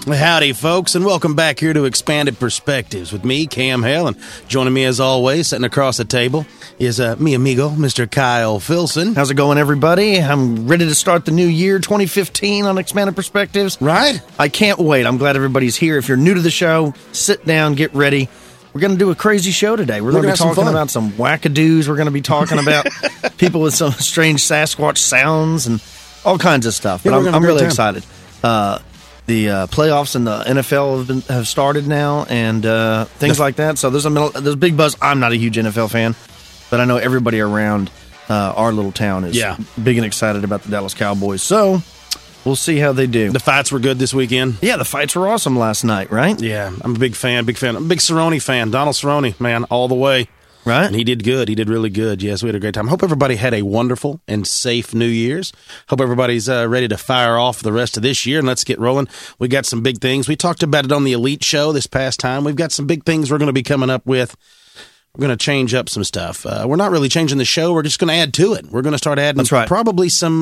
Howdy, folks, and welcome back here to Expanded Perspectives with me, Cam Hale, and joining me as always, sitting across the table, is mi amigo, Mr. Kyle Filson. How's it going, everybody? I'm ready to start the new year, 2015, on Expanded Perspectives. Right? I can't wait. I'm glad everybody's here. If you're new to the show, sit down, get ready. We're going to do a crazy show today. We're going to be talking about some wackadoos. We're going to be talking about people with some strange Sasquatch sounds and all kinds of stuff. But I'm really excited. The playoffs in the NFL have started now, and things like that. So there's a big buzz. I'm not a huge NFL fan, but I know everybody around our little town is big and excited about the Dallas Cowboys. So we'll see how they do. The fights were good this weekend. Yeah, the fights were awesome last night, right? Yeah, I'm a big fan. I'm a big Cerrone fan. Donald Cerrone, man, all the way. Right. And he did good. He did really good. Yes, we had a great time. Hope everybody had a wonderful and safe New Year's. Hope everybody's ready to fire off the rest of this year, and let's get rolling. We got some big things. We talked about it on the Elite Show this past time. We've got some big things we're going to be coming up with. We're going to change up some stuff. We're not really changing the show. We're just going to add to it. We're going to start adding probably some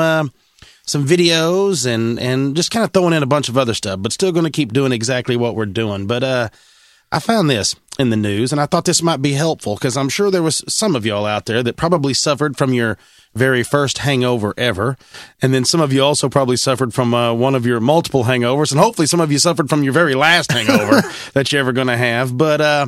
videos and just kind of throwing in a bunch of other stuff, but still going to keep doing exactly what we're doing. But I found this in the news, and I thought this might be helpful because I'm sure there was some of y'all out there that probably suffered from your very first hangover ever, and then some of you also probably suffered from one of your multiple hangovers, and hopefully some of you suffered from your very last hangover that you're ever going to have. But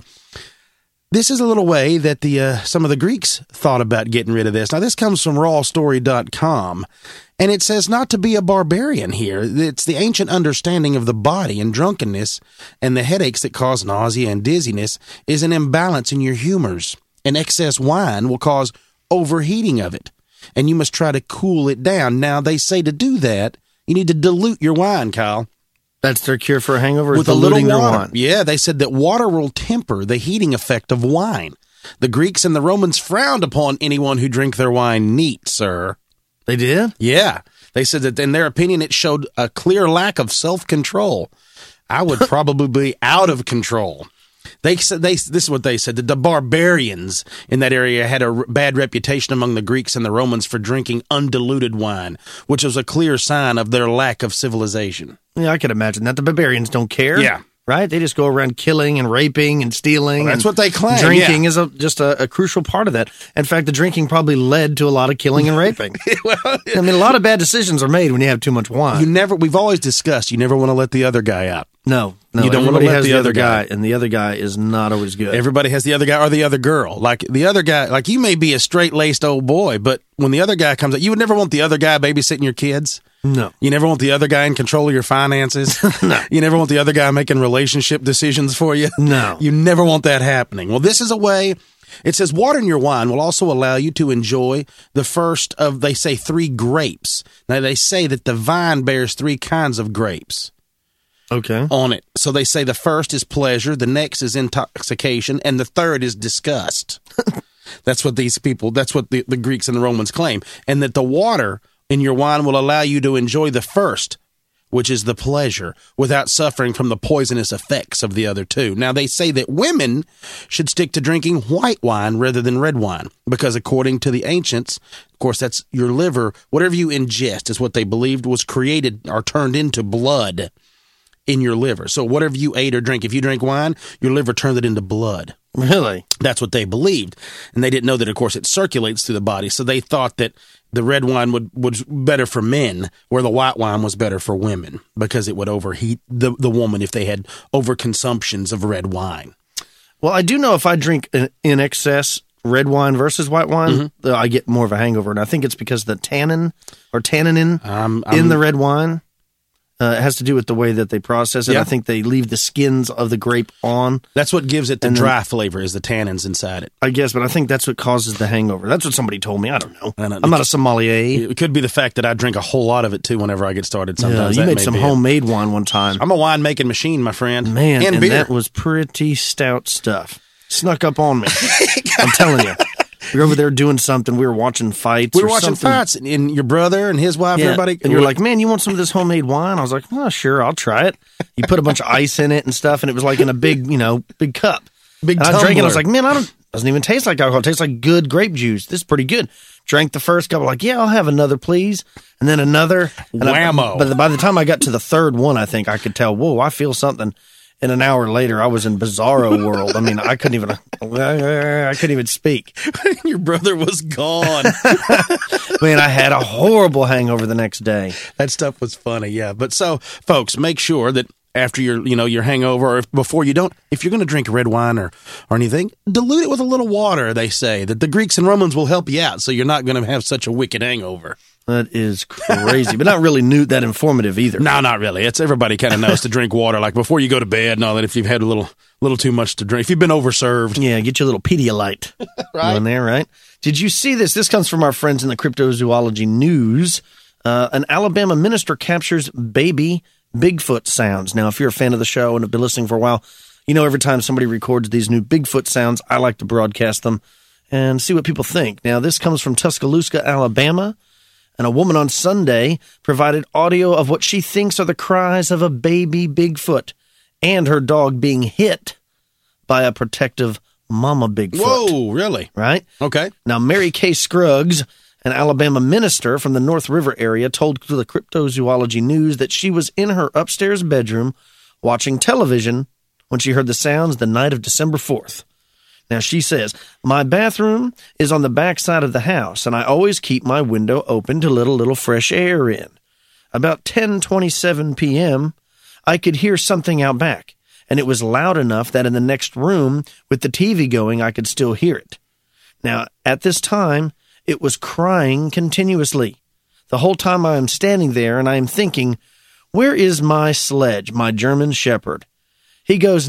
this is a little way that some of the Greeks thought about getting rid of this. Now, this comes from rawstory.com. And it says not to be a barbarian here. It's the ancient understanding of the body, and drunkenness and the headaches that cause nausea and dizziness is an imbalance in your humors. And excess wine will cause overheating of it, and you must try to cool it down. Now, they say to do that, you need to dilute your wine, Kyle. That's their cure for a hangover, with a little water. Their wine. Yeah, they said that water will temper the heating effect of wine. The Greeks and the Romans frowned upon anyone who drank their wine neat, sir. They did? Yeah. They said that in their opinion, it showed a clear lack of self-control. I would probably be out of control. They said this is what they said, that the barbarians in that area had a bad reputation among the Greeks and the Romans for drinking undiluted wine, which was a clear sign of their lack of civilization. Yeah, I could imagine that. The barbarians don't care. Yeah. Right? They just go around killing and raping and stealing. Well, that's what they claim. Drinking is just a crucial part of that. In fact, the drinking probably led to a lot of killing and raping. I mean, a lot of bad decisions are made when you have too much wine. We've always discussed, you never want to let the other guy out. No, you don't want to let the other guy, and the other guy is not always good. Everybody has the other guy or the other girl. Like the other guy, like you may be a straight-laced old boy, but when the other guy comes out, you would never want the other guy babysitting your kids. No. You never want the other guy in control of your finances. No. You never want the other guy making relationship decisions for you. No. You never want that happening. Well, this is a way. It says water in your wine will also allow you to enjoy the first of, they say, 3 grapes. Now, they say that the vine bears 3 kinds of grapes. Okay. On it. So they say the first is pleasure, the next is intoxication, and the third is disgust. That's what the Greeks and the Romans claim. And that the water in your wine will allow you to enjoy the first, which is the pleasure, without suffering from the poisonous effects of the other 2. Now, they say that women should stick to drinking white wine rather than red wine, because according to the ancients, of course, that's your liver, whatever you ingest is what they believed was created or turned into blood in your liver. So whatever you ate or drink, if you drink wine, your liver turned it into blood. Really? That's what they believed. And they didn't know that, of course, it circulates through the body. So they thought that the red wine was better for men, where the white wine was better for women, because it would overheat the woman if they had overconsumptions of red wine. Well, I do know if I drink in excess red wine versus white wine, I get more of a hangover. And I think it's because the tannin in the red wine it has to do with the way that they process it. Yeah. I think they leave the skins of the grape on. That's what gives it the dry flavor, is the tannins inside it. I guess, but I think that's what causes the hangover. That's what somebody told me. I don't know. I'm not a sommelier. It could be the fact that I drink a whole lot of it, too, whenever I get started. Sometimes you made some homemade wine one time. I'm a wine-making machine, my friend. Man, and beer. That was pretty stout stuff. Snuck up on me. I'm telling you. We were over there doing something. We were watching fights. We were watching fights, and your brother and his wife, everybody. And you're like, man, you want some of this homemade wine? I was like, oh, sure, I'll try it. You put a bunch of ice in it and stuff, and it was like in a big, big cup. Big and I drank it. I was like, man, Doesn't even taste like alcohol. It tastes like good grape juice. This is pretty good. Drank the first couple, like, yeah, I'll have another, please. And then another. Whammo. But by the time I got to the third one, I think I could tell, whoa, I feel something. And an hour later, I was in bizarro world. I mean, I couldn't even speak. Your brother was gone. Man, I had a horrible hangover the next day. That stuff was funny, yeah. But so, folks, make sure that after your hangover, or before you don't, if you're going to drink red wine or anything, dilute it with a little water. They say that the Greeks and Romans will help you out, so you're not going to have such a wicked hangover. That is crazy, but not really that informative either. No, not really. It's everybody kind of knows to drink water, like before you go to bed and all that. If you've had a little too much to drink, if you've been overserved, yeah, get you a little Pedialyte right in there, right? Did you see this? This comes from our friends in the Cryptozoology News. An Alabama minister captures baby Bigfoot sounds. Now, if you're a fan of the show and have been listening for a while, every time somebody records these new Bigfoot sounds, I like to broadcast them and see what people think. Now, this comes from Tuscaloosa, Alabama, and a woman on Sunday provided audio of what she thinks are the cries of a baby Bigfoot and her dog being hit by a protective mama Bigfoot. Whoa, really? Right? Okay. Now, Mary Kay Scruggs, an Alabama minister from the North River area, told the Cryptozoology News that she was in her upstairs bedroom watching television when she heard the sounds the night of December 4th. Now, she says, my bathroom is on the back side of the house, and I always keep my window open to let a little fresh air in. About 10:27 p.m., I could hear something out back, and it was loud enough that in the next room, with the TV going, I could still hear it. Now, at this time, it was crying continuously. The whole time I am standing there, and I am thinking, where is my Sledge, my German Shepherd? He goes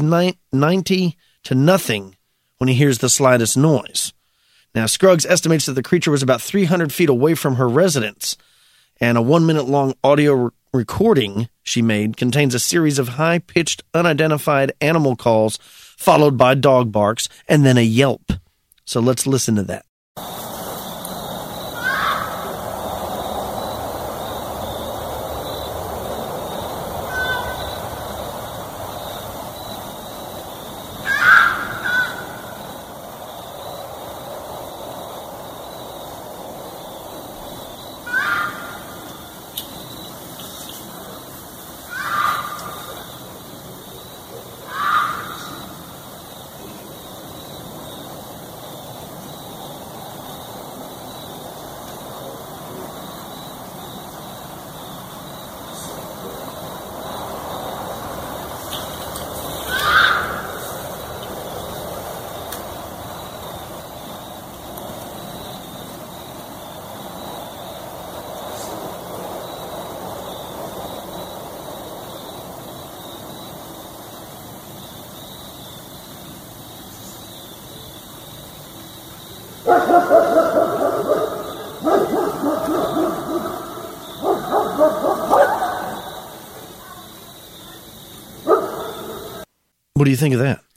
90 to nothing when he hears the slightest noise. Now, Scruggs estimates that the creature was about 300 feet away from her residence, and a 1-minute-long audio recording she made contains a series of high-pitched, unidentified animal calls, followed by dog barks, and then a yelp. So let's listen to that. What do you think of that?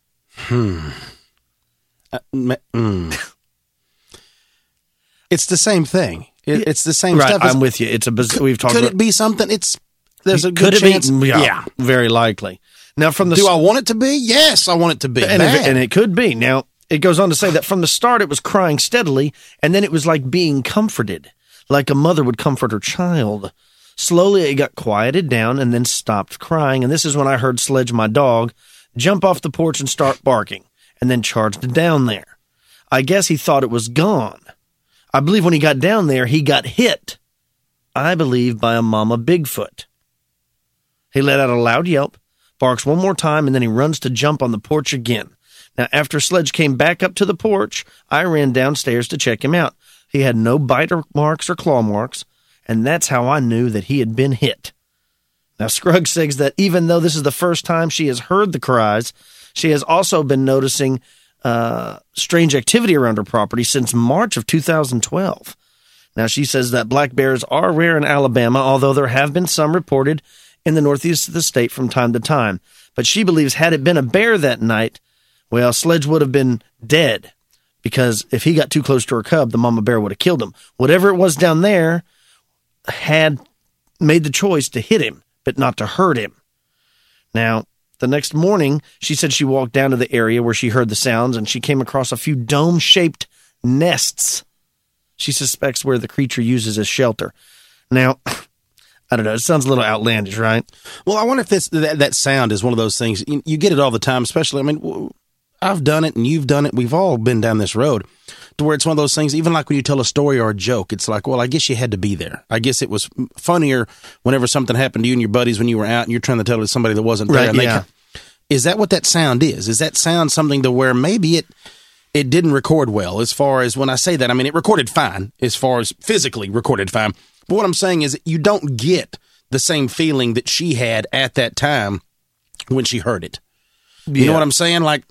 It's the same thing. It's the same right, stuff. I'm with you. It's we've talked could about. It be something? There's a good chance. Yeah, very likely. Now, do I want it to be? Yes, I want it to be. And it could be. Now, it goes on to say that from the start, it was crying steadily, and then it was like being comforted, like a mother would comfort her child. Slowly, it got quieted down and then stopped crying, and this is when I heard Sledge, my dog, jump off the porch and start barking, and then charged down there. I guess he thought it was gone. I believe when he got down there, he got hit, I believe, by a mama Bigfoot. He let out a loud yelp, barks one more time, and then he runs to jump on the porch again. Now, after Sledge came back up to the porch, I ran downstairs to check him out. He had no bite marks or claw marks, and that's how I knew that he had been hit. Now, Scruggs says that even though this is the first time she has heard the cries, she has also been noticing strange activity around her property since March of 2012. Now, she says that black bears are rare in Alabama, although there have been some reported in the northeast of the state from time to time. But she believes had it been a bear that night, well, Sledge would have been dead, because if he got too close to her cub, the mama bear would have killed him. Whatever it was down there had made the choice to hit him, but not to hurt him. Now, The next morning, she said she walked down to the area where she heard the sounds, and she came across a few dome-shaped nests she suspects where the creature uses as shelter. Now, I don't know. It sounds a little outlandish, right? Well, I wonder if that sound is one of those things. You get it all the time, especially, I mean, I've done it and you've done it. We've all been down this road to where it's one of those things, even like when you tell a story or a joke, it's like, well, I guess you had to be there. I guess it was funnier whenever something happened to you and your buddies when you were out and you're trying to tell it to somebody that wasn't there. Right, yeah. Is that what that sound is? Is that sound something to where maybe it didn't record well? As far as when I say that, I mean, it recorded fine as far as physically recorded fine. But what I'm saying is you don't get the same feeling that she had at that time when she heard it. You know what I'm saying? Like,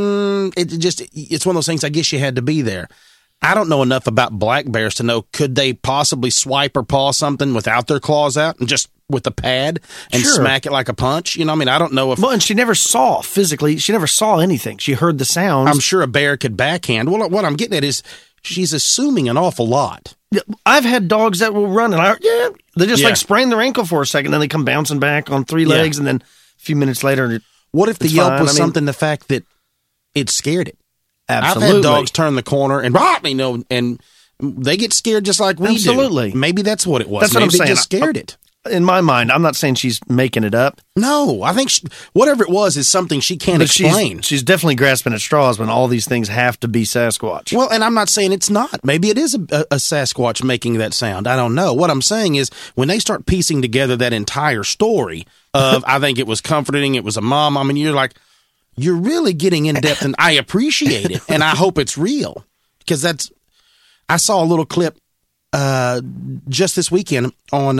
it's one of those things, I guess you had to be there. I don't know enough about black bears to know, could they possibly swipe or paw something without their claws out and just with a pad and smack it like a punch? You know, I mean, I don't know if... Well, and she never saw physically, she never saw anything. She heard the sounds. I'm sure a bear could backhand. Well, what I'm getting at is she's assuming an awful lot. I've had dogs that will run and they just like sprain their ankle for a second, then they come bouncing back on three legs, and then a few minutes later... What if the yelp was something, the fact that it scared it? Absolutely. I've had dogs turn the corner and and they get scared just like we do. Absolutely. Maybe that's what it was. That's what I'm saying. It just scared it. In my mind, I'm not saying she's making it up. No, I think whatever it was is something she can't explain. She's definitely grasping at straws when all these things have to be Sasquatch. Well, and I'm not saying it's not. Maybe it is a Sasquatch making that sound. I don't know. What I'm saying is when they start piecing together that entire story of, I think it was comforting, it was a mom. I mean, you're really getting in depth, and I appreciate it, and I hope it's real, because I saw a little clip just this weekend on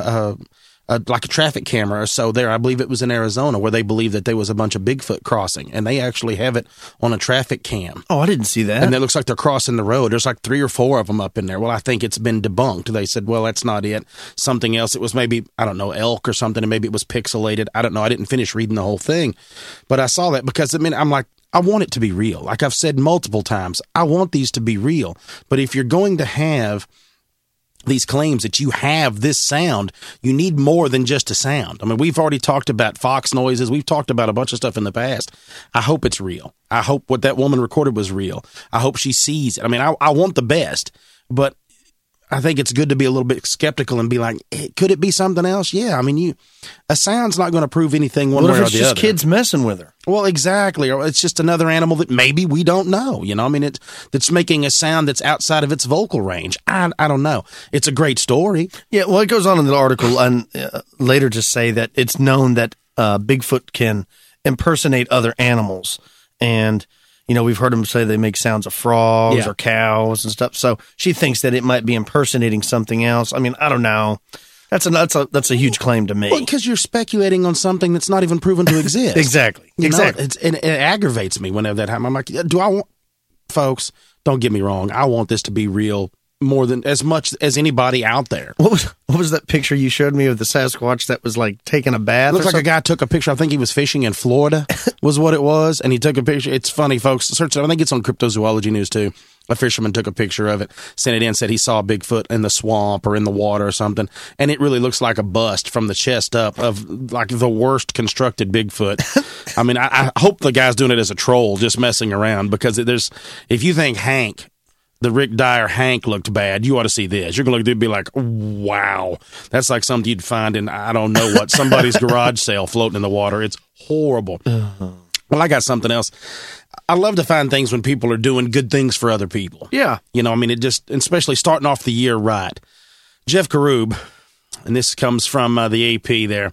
like a traffic camera or so there. I believe it was in Arizona, where they believe that there was a bunch of Bigfoot crossing, and they actually have it on a traffic cam. Oh, I didn't see that. And it looks like they're crossing the road. There's like 3 or 4 of them up in there. Well, I think it's been debunked. They said, well, that's not it. Something else. It was maybe, I don't know, elk or something, and maybe it was pixelated. I don't know. I didn't finish reading the whole thing, but I saw that because, I mean, I'm like, I want it to be real. Like I've said multiple times, I want these to be real. But if you're going to have these claims that you have this sound, you need more than just a sound. I mean, we've already talked about fox noises. We've talked about a bunch of stuff in the past. I hope it's real. I hope what that woman recorded was real. I hope she sees it. I mean, I want the best, but I think it's good to be a little bit skeptical and be like, hey, could it be something else? Yeah, I mean, a sound's not going to prove anything one way or the other. What if it's just kids messing with her? Well, exactly. Or it's just another animal that maybe we don't know. You know, I mean, that's making a sound that's outside of its vocal range. I don't know. It's a great story. Yeah, well, it goes on in the article and later to say that it's known that Bigfoot can impersonate other animals. And you know, we've heard them say they make sounds of frogs or cows and stuff. So she thinks that it might be impersonating something else. I mean, I don't know. That's a huge claim to me. Well, because you're speculating on something that's not even proven to exist. Exactly. Exactly. It aggravates me whenever that happens. I'm like, folks, don't get me wrong. I want this to be real more than as much as anybody out there. What was that picture you showed me of the Sasquatch that was like taking a bath? Looks like a guy took a picture. I think he was fishing in Florida was what it was. And he took a picture. It's funny, folks. Search it. I think it's on Cryptozoology News too. A fisherman took a picture of it, sent it in, said he saw Bigfoot in the swamp or in the water or something. And it really looks like a bust from the chest up of like the worst constructed Bigfoot. I mean, I hope the guy's doing it as a troll, just messing around, because if you think Hank, the Rick Dyer Hank looked bad, you ought to see this. You're going to be like, wow, that's like something you'd find in, I don't know what, somebody's garage sale floating in the water. It's horrible. Well, I got something else. I love to find things when people are doing good things for other people. Yeah. You know, I mean, especially starting off the year right. Jeff Karub, and this comes from the AP there,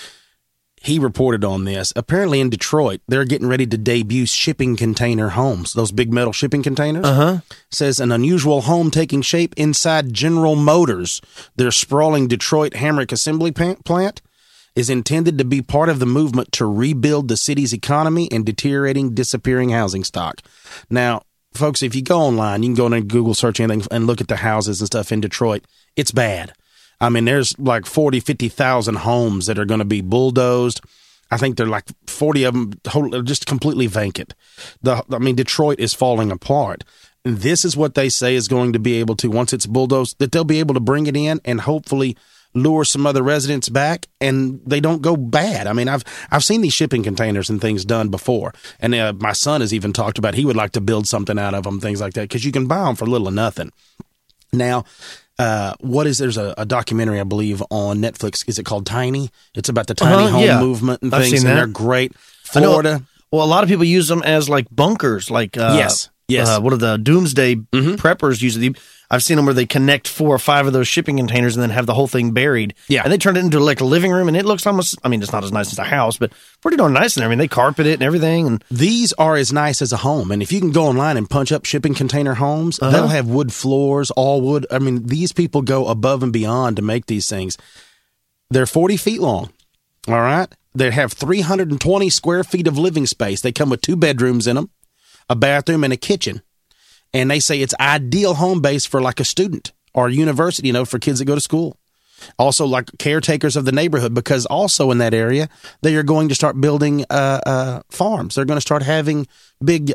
he reported on this. Apparently in Detroit, they're getting ready to debut shipping container homes, those big metal shipping containers. Says an unusual home taking shape inside General Motors, their sprawling Detroit Hamrick assembly plant, is intended to be part of the movement to rebuild the city's economy and disappearing housing stock. Now, folks, if you go online, you can go in and Google search anything and look at the houses and stuff in Detroit. It's bad. I mean, there's like 50,000 homes that are going to be bulldozed. I think they're like 40 of them just completely vacant. Detroit is falling apart. And this is what they say is going to be able to, once it's bulldozed, that they'll be able to bring it in and hopefully lure some other residents back, and they don't go bad. I mean, I've seen these shipping containers and things done before, and my son has even talked about he would like to build something out of them, things like that, because you can buy them for little or nothing. Now, there's a documentary, I believe, on Netflix. Is it called Tiny? It's about the tiny home movement and things, and they're great. Florida. Well, a lot of people use them as like bunkers, like yes. What are the doomsday preppers usually? I've seen them where they connect 4 or 5 of those shipping containers and then have the whole thing buried. Yeah, and they turn it into like a living room, and it looks almost. I mean, it's not as nice as a house, but pretty darn nice in there. I mean, they carpet it and everything. And these are as nice as a home. And if you can go online and punch up shipping container homes, they'll have wood floors, all wood. I mean, these people go above and beyond to make these things. They're 40 feet long. All right. They have 320 square feet of living space. They come with 2 bedrooms in them, a bathroom, and a kitchen. And they say it's ideal home base for like a student or a university, for kids that go to school. Also, like caretakers of the neighborhood, because also in that area, they are going to start building farms. They're going to start having big,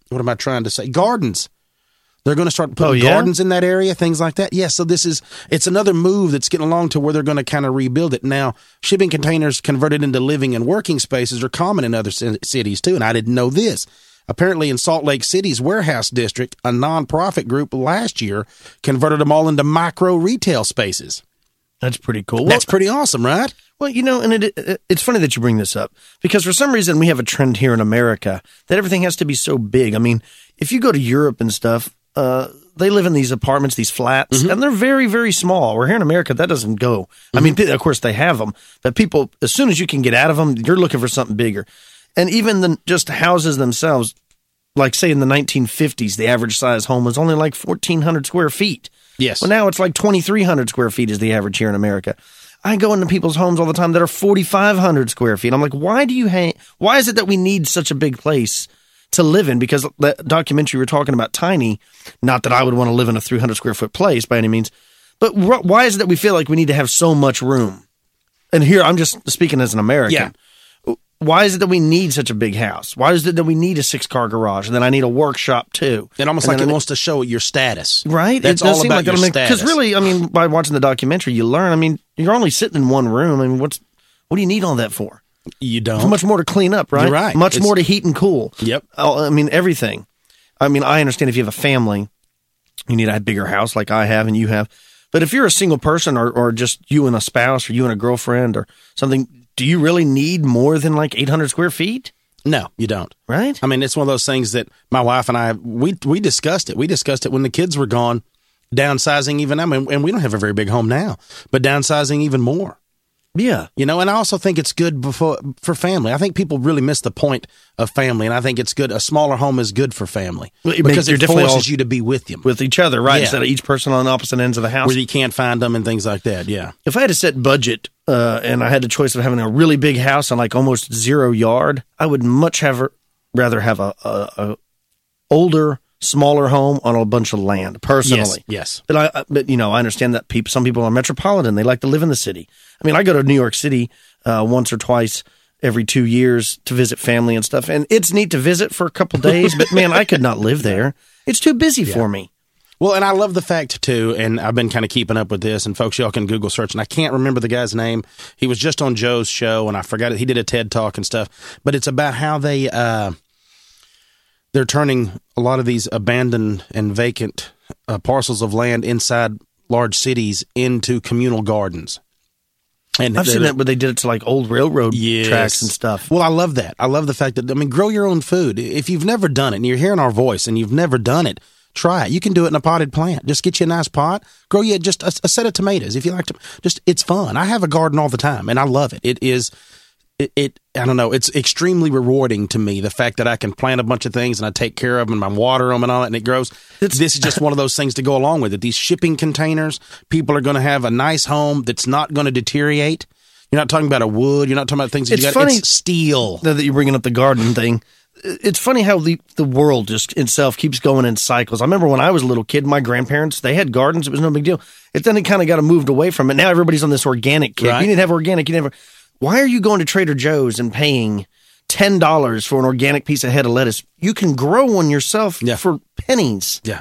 gardens. They're going to start putting gardens in that area, things like that. Yeah, so it's another move that's getting along to where they're going to kind of rebuild it. Now, shipping containers converted into living and working spaces are common in other cities too, and I didn't know this. Apparently in Salt Lake City's warehouse district, a nonprofit group last year converted them all into micro retail spaces. That's pretty cool. That's pretty awesome, right? Well, and it's funny that you bring this up, because for some reason we have a trend here in America that everything has to be so big. I mean, if you go to Europe and stuff, they live in these apartments, these flats, and they're very, very small. Where here in America, that doesn't go. I mean, of course, they have them, but people, as soon as you can get out of them, you're looking for something bigger. And even just houses themselves, like say in the 1950s, the average size home was only like 1,400 square feet. Yes. Well, now it's like 2,300 square feet is the average here in America. I go into people's homes all the time that are 4,500 square feet. I'm like, why is it that we need such a big place to live in? Because that documentary you were talking about, Tiny, not that I would want to live in a 300 square foot place by any means, but why is it that we feel like we need to have so much room? And here, I'm just speaking as an American. Yeah. Why is it that we need such a big house? Why is it that we need a 6-car garage, and then I need a workshop too? It almost like it wants to show your status. Right? That's all about your status. Because really, I mean, by watching the documentary, you learn, I mean, you're only sitting in one room. I mean, what do you need all that for? You don't. There's much more to clean up, right? You're right. Much more to heat and cool. Yep. I mean, everything. I mean, I understand if you have a family, you need a bigger house like I have and you have. But if you're a single person or just you and a spouse or you and a girlfriend or something, do you really need more than like 800 square feet? No, you don't. Right? I mean, it's one of those things that my wife and I, we discussed it. We discussed it when the kids were gone, downsizing even. I mean, and we don't have a very big home now, but downsizing even more. Yeah. And I also think it's good for family. I think people really miss the point of family, and I think it's good. A smaller home is good for family because it forces you to be with them. With each other, right? Instead of each person on opposite ends of the house. Where you can't find them and things like that, yeah. If I had a set budget and I had the choice of having a really big house on like almost 0 yard, I would much rather have a older, smaller home on a bunch of land, personally. Yes. But I understand that some people are metropolitan. They like to live in the city. I mean, I go to New York City once or twice every 2 years to visit family and stuff. And it's neat to visit for a couple days, but man, I could not live there. It's too busy for me. Well, and I love the fact, too, and I've been kind of keeping up with this, and folks, y'all can Google search, and I can't remember the guy's name. He was just on Joe's show, and I forgot it. He did a TED Talk and stuff. But it's about how they're turning a lot of these abandoned and vacant parcels of land inside large cities into communal gardens. And I've seen that where they did it to like old railroad tracks and stuff. Well, I love that. I love the fact that, grow your own food. If you've never done it and you're hearing our voice and you've never done it, try it. You can do it in a potted plant. Just get you a nice pot. Grow you just a set of tomatoes. If you like to, it's fun. I have a garden all the time and I love it. It is, I don't know. It's extremely rewarding to me, the fact that I can plant a bunch of things and I take care of them and I water them and all that and it grows. This is just one of those things to go along with it. These shipping containers, people are going to have a nice home that's not going to deteriorate. You're not talking about a wood. You're not talking about things that it's steel. That you're bringing up the garden thing. It's funny how the world just itself keeps going in cycles. I remember when I was a little kid, my grandparents, they had gardens. It was no big deal. Then it kind of got moved away from it. Now everybody's on this organic kick. Right. You need to have organic. Why are you going to Trader Joe's and paying $10 for an organic piece of head of lettuce? You can grow one yourself for pennies. Yeah.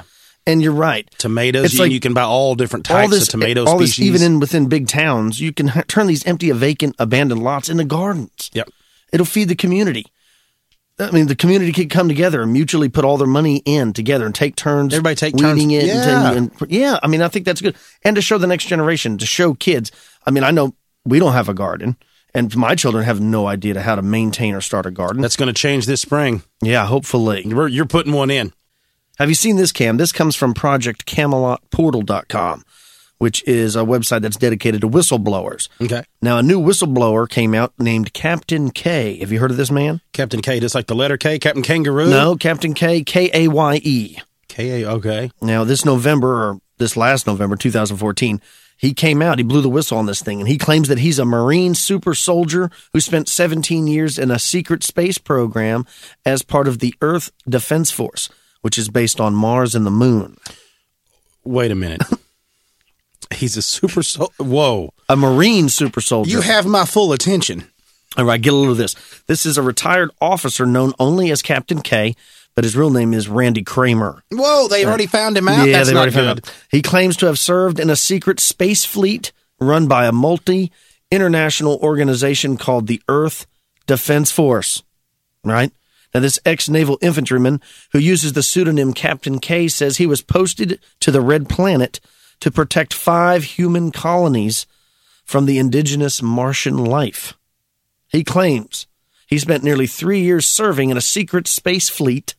And you're right. Tomatoes, you can buy all different types of tomato species. Even within big towns, you can turn these empty, vacant, abandoned lots into gardens. Yep. It'll feed the community. I mean, the community could come together and mutually put all their money in together and take turns. Everybody take weeding turns. it. Yeah. I mean, I think that's good. And to show the next generation, to show kids. I mean, I know we don't have a garden, and my children have no idea how to maintain or start a garden. That's going to change this spring. Yeah, hopefully. You're putting one in. Have you seen this, Cam? This comes from ProjectCamelotPortal.com, which is a website that's dedicated to whistleblowers. Okay. Now, a new whistleblower came out named Captain K. Have you heard of this man? Captain K, just like the letter K? Captain Kangaroo? No, Captain K, K-A-Y-E. K-A, okay. Now, this last November, 2014, he came out, he blew the whistle on this thing, and he claims that he's a Marine super soldier who spent 17 years in a secret space program as part of the Earth Defense Force, which is based on Mars and the Moon. Wait a minute. He's a super soldier. Whoa. A Marine super soldier. You have my full attention. All right, get a load of this. This is a retired officer known only as Captain K, but his real name is Randy Kramer. Whoa, they already found him out? Yeah, That's they not already found him good. out. He claims to have served in a secret space fleet run by a multi-international organization called the Earth Defense Force. Right? Now, this ex-naval infantryman who uses the pseudonym Captain K says he was posted to the Red Planet to protect 5 human colonies from the indigenous Martian life. He claims he spent nearly 3 years serving in a secret space fleet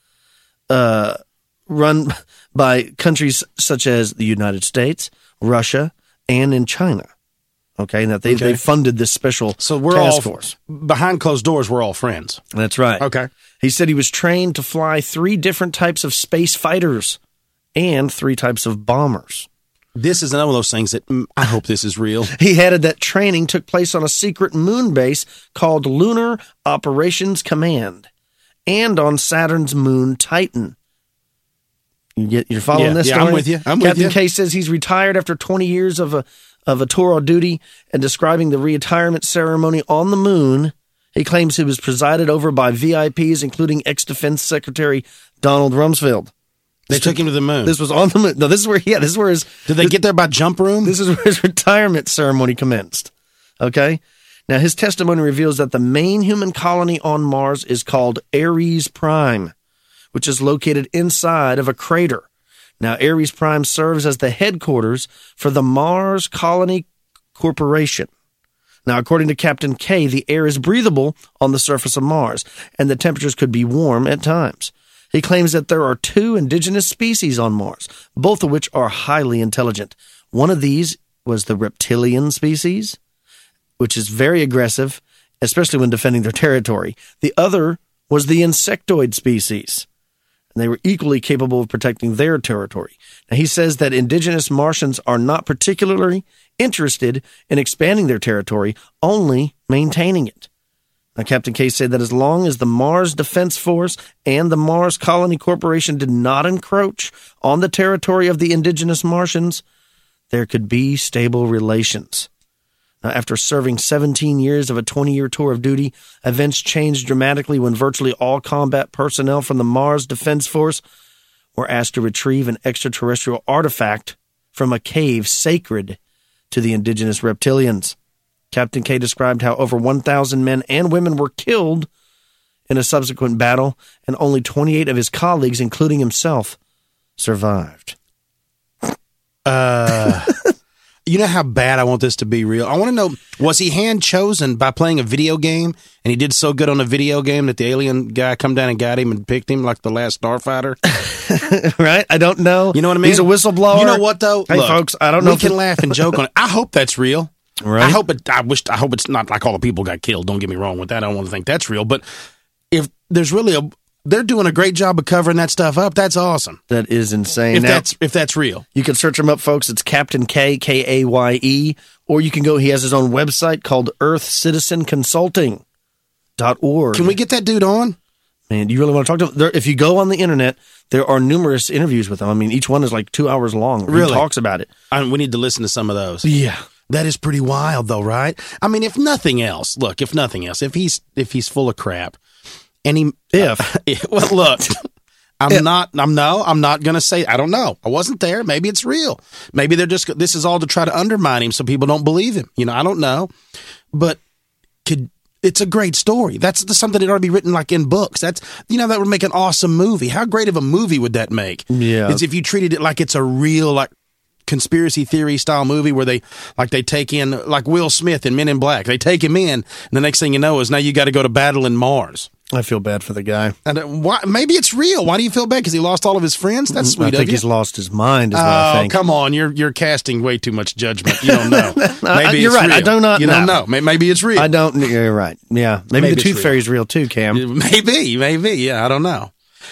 run by countries such as the United States, Russia, and in China. Okay, that they funded this special task force. Behind closed doors, we're all friends. That's right. Okay. He said he was trained to fly 3 different types of space fighters and 3 types of bombers. This is another one of those things that I hope this is real. He added that training took place on a secret moon base called Lunar Operations Command and on Saturn's moon Titan. You're following this story? I'm with you. Captain K says he's retired after 20 years of a tour on duty, and describing the retirement ceremony on the moon, he claims he was presided over by VIPs, including ex-Defense Secretary Donald Rumsfeld. They took him to the moon. This was on the moon. No, this is where his... Did they get there by jump room? This is where his retirement ceremony commenced. Okay? Now, his testimony reveals that the main human colony on Mars is called Ares Prime, which is located inside of a crater. Now, Ares Prime serves as the headquarters for the Mars Colony Corporation. Now, according to Captain K, the air is breathable on the surface of Mars, and the temperatures could be warm at times. He claims that there are 2 indigenous species on Mars, both of which are highly intelligent. One of these was the reptilian species, which is very aggressive, especially when defending their territory. The other was the insectoid species, and they were equally capable of protecting their territory. Now, he says that indigenous Martians are not particularly interested in expanding their territory, only maintaining it. Now, Captain K said that as long as the Mars Defense Force and the Mars Colony Corporation did not encroach on the territory of the indigenous Martians, there could be stable relations. Now, after serving 17 years of a 20-year tour of duty, events changed dramatically when virtually all combat personnel from the Mars Defense Force were asked to retrieve an extraterrestrial artifact from a cave sacred to the indigenous reptilians. Captain K described how over 1,000 men and women were killed in a subsequent battle, and only 28 of his colleagues, including himself, survived. You know how bad I want this to be real? I want to know, was he hand-chosen by playing a video game, and he did so good on a video game that the alien guy come down and got him and picked him like the last Starfighter? Right? I don't know. You know what I mean? He's a whistleblower. You know what, though? Hey, Look, folks, I don't know. We can laugh and joke on it. I hope that's real. Right? I hope it's not like all the people got killed. Don't get me wrong with that. I don't want to think that's real. But if there's really they're doing a great job of covering that stuff up. That's awesome. That is insane. If that's real. You can search him up, folks. It's Captain K, K-A-Y-E. Or you can go, he has his own website called earthcitizenconsulting.org. Can we get that dude on? Man, do you really want to talk to him? If you go on the internet, there are numerous interviews with him. I mean, each one is like 2 hours long. Really? He talks about it. We need to listen to some of those. Yeah. That is pretty wild, though, right? I mean, if nothing else, if he's full of crap, and well, look, I'm not going to say, I don't know. I wasn't there. Maybe it's real. Maybe this is all to try to undermine him so people don't believe him. I don't know. But it's a great story. That's something that ought to be written like in books. That would make an awesome movie. How great of a movie would that make? Yeah. It's if you treated it like it's a real, like, conspiracy theory style movie where they take in, like Will Smith in Men in Black. They take him in, and the next thing you know is now you got to go to battle in Mars. I feel bad for the guy. And maybe it's real. Why do you feel bad? Because he lost all of his friends? That's sweet of you. I think he's lost his mind, is what I think. Oh, come on. You're casting way too much judgment. You don't know. Maybe you're it's right. real. I do not You know. don't know. Maybe it's real. You're right. Yeah. Maybe the Tooth Fairy's real too, Cam. Maybe. Yeah, I don't know.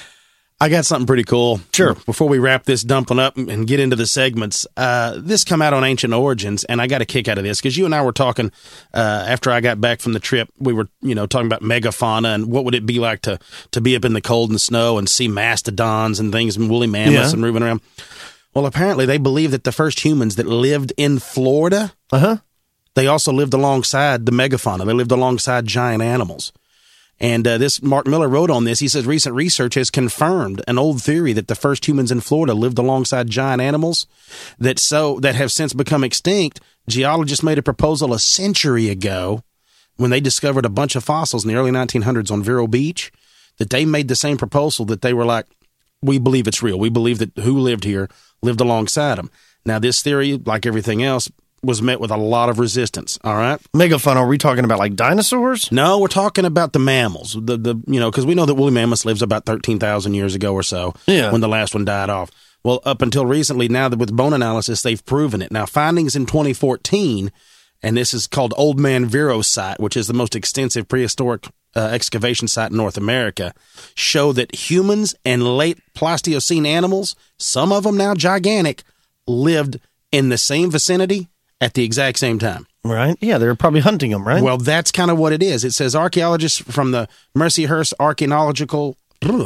I got something pretty cool. Sure. Before we wrap this dumping up and get into the segments, this come out on Ancient Origins, and I got a kick out of this because you and I were talking after I got back from the trip. We were, talking about megafauna and what would it be like to be up in the cold and snow and see mastodons and things and woolly mammoths and moving around. Well, apparently they believe that the first humans that lived in Florida, they also lived alongside the megafauna. They lived alongside giant animals. And this Mark Miller wrote on this. He says recent research has confirmed an old theory that the first humans in Florida lived alongside giant animals that have since become extinct. Geologists made a proposal a century ago when they discovered a bunch of fossils in the early 1900s on Vero Beach, that they made the same proposal, that they were like, we believe it's real. We believe that who lived here lived alongside them. Now, this theory, like everything else, was met with a lot of resistance. All right. Megafauna, are we talking about like dinosaurs? No, we're talking about the mammals. Because we know that woolly mammoths lives about 13,000 years ago or so. Yeah. When the last one died off. Well, up until recently, now that with bone analysis, they've proven it. Now, findings in 2014, and this is called Old Man Vero site, which is the most extensive prehistoric excavation site in North America, show that humans and late Pleistocene animals, some of them now gigantic, lived in the same vicinity at the exact same time. Right. Yeah, they were probably hunting them, right? Well, that's kind of what it is. It says archaeologists from the Mercyhurst Archaeological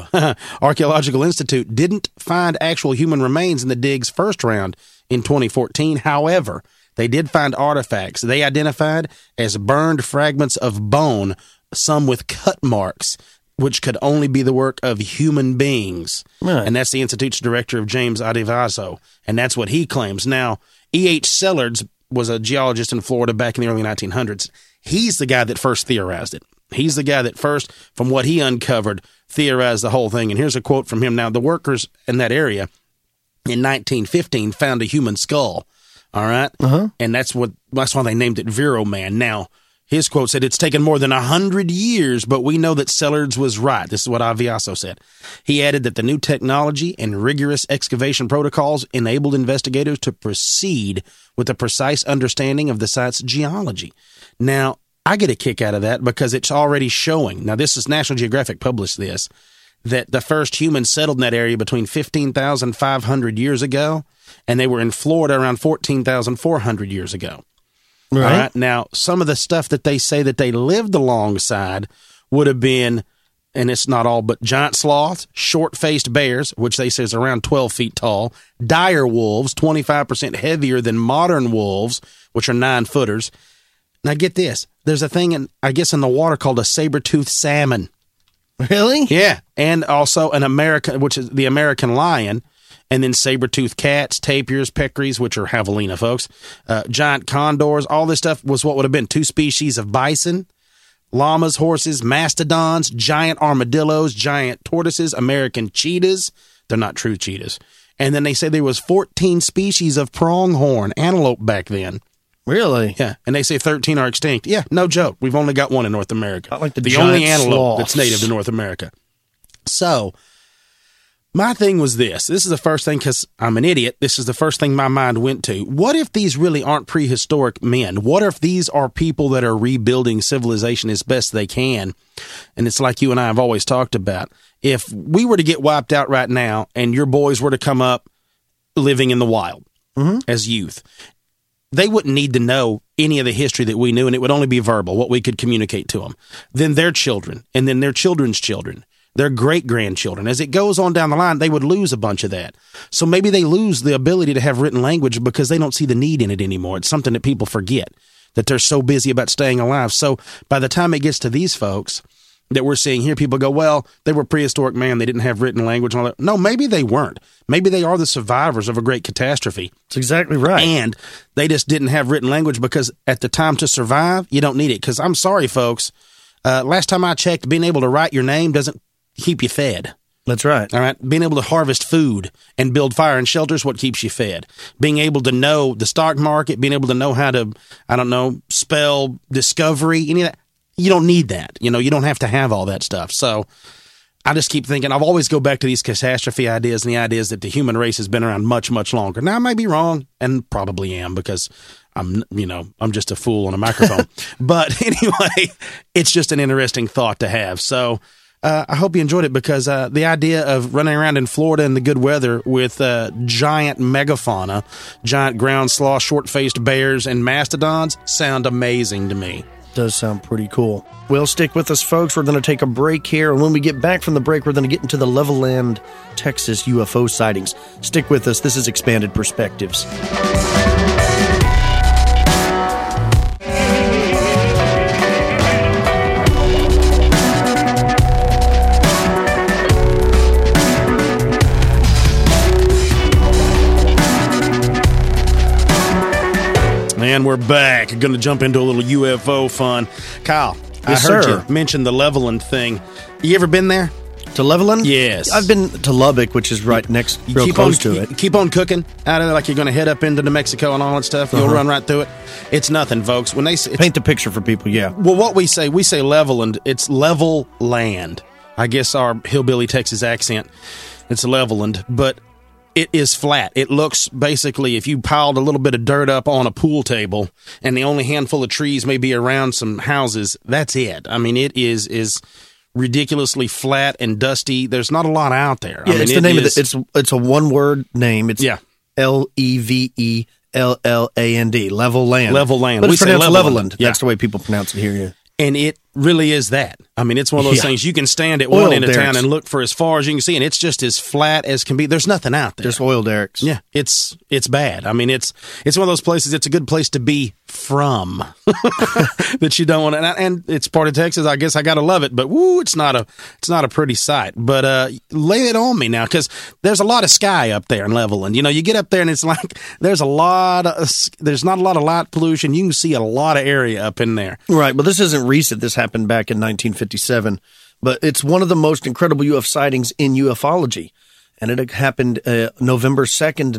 Institute didn't find actual human remains in the dig's first round in 2014. However, they did find artifacts they identified as burned fragments of bone, some with cut marks, which could only be the work of human beings. Right. And that's the Institute's director, of James Adivaso. And that's what he claims. Now, E.H. Sellards was a geologist in Florida back in the early 1900s. He's the guy that first theorized it. He's the guy that first, from what he uncovered, theorized the whole thing. And here's a quote from him. Now, the workers in that area in 1915 found a human skull. All right? And that's why they named it Vero Man. Now, his quote said, it's taken more than 100 years, but we know that Sellards was right. This is what Adivaso said. He added that the new technology and rigorous excavation protocols enabled investigators to proceed with a precise understanding of the site's geology. Now, I get a kick out of that because it's already showing. Now, this is National Geographic published this, that the first humans settled in that area between 15,500 years ago, and they were in Florida around 14,400 years ago. Right. All right. Now, some of the stuff that they say that they lived alongside would have been, and it's not all, but giant sloths, short-faced bears, which they say is around 12 feet tall, dire wolves, 25% heavier than modern wolves, which are 9-footers. Now, get this. There's a thing, in the water called a saber-toothed salmon. Really? Yeah. And also which is the American lion. And then saber-toothed cats, tapirs, peccaries, which are javelina, folks, giant condors, all this stuff was what would have been 2 species of bison, llamas, horses, mastodons, giant armadillos, giant tortoises, American cheetahs. They're not true cheetahs. And then they say there was 14 species of pronghorn antelope back then. Really? Yeah. And they say 13 are extinct. Yeah, no joke. We've only got one in North America. Not like the only antelope sloths. that's native to North America. So my thing was this. This is the first thing, because I'm an idiot. This is the first thing my mind went to. What if these really aren't prehistoric men? What if these are people that are rebuilding civilization as best they can? And it's like you and I have always talked about. If we were to get wiped out right now and your boys were to come up living in the wild as youth, they wouldn't need to know any of the history that we knew, and it would only be verbal, what we could communicate to them. Then their children, and then their children's children, their great-grandchildren. As it goes on down the line, they would lose a bunch of that. So maybe they lose the ability to have written language because they don't see the need in it anymore. It's something that people forget, that they're so busy about staying alive. So by the time it gets to these folks, that we're seeing here. People go, well, they were prehistoric man. They didn't have written language and all that. No, maybe they weren't. Maybe they are the survivors of a great catastrophe. That's exactly right. And they just didn't have written language because at the time to survive, you don't need it. Because I'm sorry, folks. Last time I checked, being able to write your name doesn't keep you fed. That's right. All right. Being able to harvest food and build fire and shelter is what keeps you fed. Being able to know the stock market, being able to know how to, spell discovery, any of that. You don't need that. You don't have to have all that stuff. So I just keep thinking, I've always go back to these catastrophe ideas and the ideas that the human race has been around much, much longer. Now, I may be wrong, and probably am because I'm just a fool on a microphone. But anyway, it's just an interesting thought to have. So I hope you enjoyed it because the idea of running around in Florida in the good weather with giant megafauna, giant ground sloth, short-faced bears, and mastodons sound amazing to me. Does sound pretty cool. Well, stick with us, folks. We're going to take a break here, and when we get back from the break, we're going to get into the Levelland, Texas UFO sightings. Stick with us. This is Expanded Perspectives. And we're back. Going to jump into a little UFO fun. Kyle, yes, I heard sir. you mention the Levelland thing. You ever been there? To Levelland? Yes. I've been to Lubbock, which is right next, real close to it. Keep on cooking out of there like you're going to head up into New Mexico and all that stuff. You'll run right through it. It's nothing, folks. When they say, paint the picture for people, yeah. Well, what we say Levelland. It's level land. I guess our hillbilly Texas accent. It's Levelland, but it is flat. It looks basically if you piled a little bit of dirt up on a pool table and the only handful of trees may be around some houses, that's it. I mean, it is ridiculously flat and dusty. There's not a lot out there. Yeah, I mean, it's the name of it. It's a one-word name. It's Levelland. Level land. Level land. But it's pronounced Levelland. Yeah. That's the way people pronounce it here, yeah. And it really is that. I mean, it's one of those things you can stand at one end of town and look for as far as you can see, and it's just as flat as can be. There's nothing out there. Just oil derricks. Yeah, it's bad. I mean, it's one of those places. It's a good place to be from that you don't want to. And it's part of Texas. I guess I gotta love it. But woo, it's not a pretty sight. But lay it on me now, because there's a lot of sky up there in Levelland. You get up there and it's like there's not a lot of light pollution. You can see a lot of area up in there. Right. Well, this isn't recent. This happened back in 1957. But it's one of the most incredible UFO sightings in ufology. And it happened November 2nd,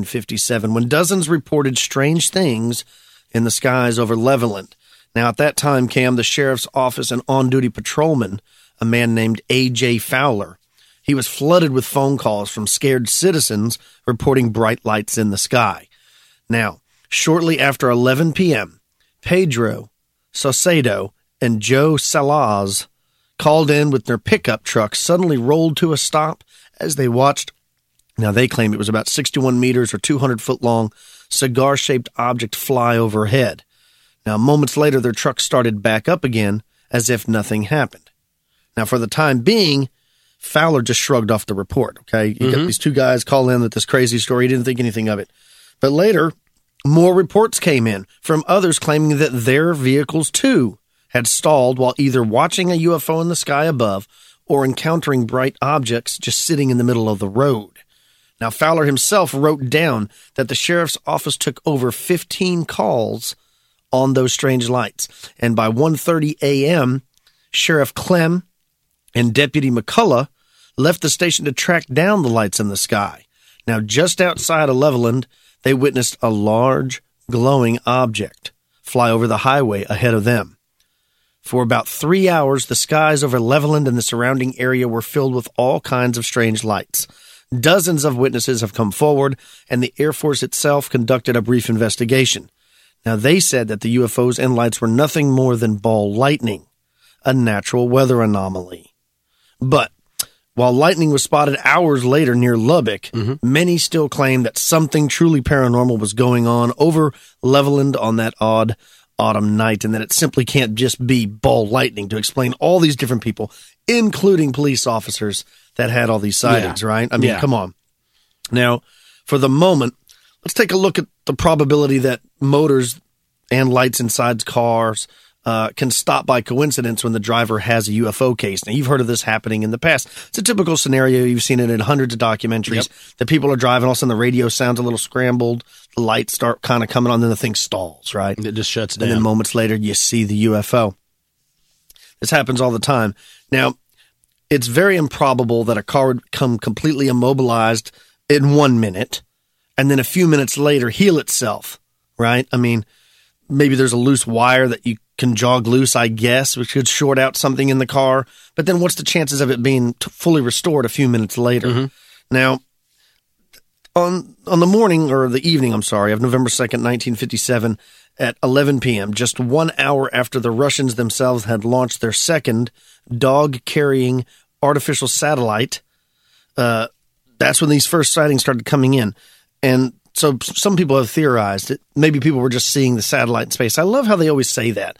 1957, when dozens reported strange things in the skies over Levelland. Now, at that time, Cam, the sheriff's office and on-duty patrolman, a man named A.J. Fowler, he was flooded with phone calls from scared citizens reporting bright lights in the sky. Now, shortly after 11 p.m., Pedro Saucedo and Joe Salaz called in with their pickup truck suddenly rolled to a stop as they watched. Now, they claim it was about 61 meters or 200-foot long cigar-shaped object fly overhead. Now, moments later, their truck started back up again as if nothing happened. Now, for the time being, Fowler just shrugged off the report, okay? You got these two guys call in with this crazy story. He didn't think anything of it. But later, more reports came in from others claiming that their vehicles, too, had stalled while either watching a UFO in the sky above or encountering bright objects just sitting in the middle of the road. Now, Fowler himself wrote down that the sheriff's office took over 15 calls on those strange lights. And by 1:30 a.m., Sheriff Clem and Deputy McCullough left the station to track down the lights in the sky. Now, just outside of Levelland, they witnessed a large, glowing object fly over the highway ahead of them. For about 3 hours, the skies over Levelland and the surrounding area were filled with all kinds of strange lights. Dozens of witnesses have come forward, and the Air Force itself conducted a brief investigation. Now, they said that the UFOs and lights were nothing more than ball lightning, a natural weather anomaly. But while lightning was spotted hours later near Lubbock, many still claim that something truly paranormal was going on over Levelland on that odd autumn night, and that it simply can't just be ball lightning to explain all these different people, including police officers that had all these sightings, right? I mean, come on. Now, for the moment, let's take a look at the probability that motors and lights inside cars can stop by coincidence when the driver has a UFO case. Now, you've heard of this happening in the past. It's a typical scenario. You've seen it in hundreds of documentaries. That people are driving, all of a sudden the radio sounds a little scrambled, the lights start kind of coming on, then the thing stalls, right? It just shuts down. And then moments later, you see the UFO. This happens all the time. Now, it's very improbable that a car would come completely immobilized in 1 minute and then a few minutes later heal itself, right? I mean, maybe there's a loose wire that you can jog loose, I guess, which could short out something in the car. But then what's the chances of it being fully restored a few minutes later? Mm-hmm. Now, on the morning or the evening, of November 2nd, 1957, at 11 p.m., just 1 hour after the Russians themselves had launched their second dog-carrying artificial satellite, that's when these first sightings started coming in. And so some people have theorized that maybe people were just seeing the satellite in space. I love how they always say that,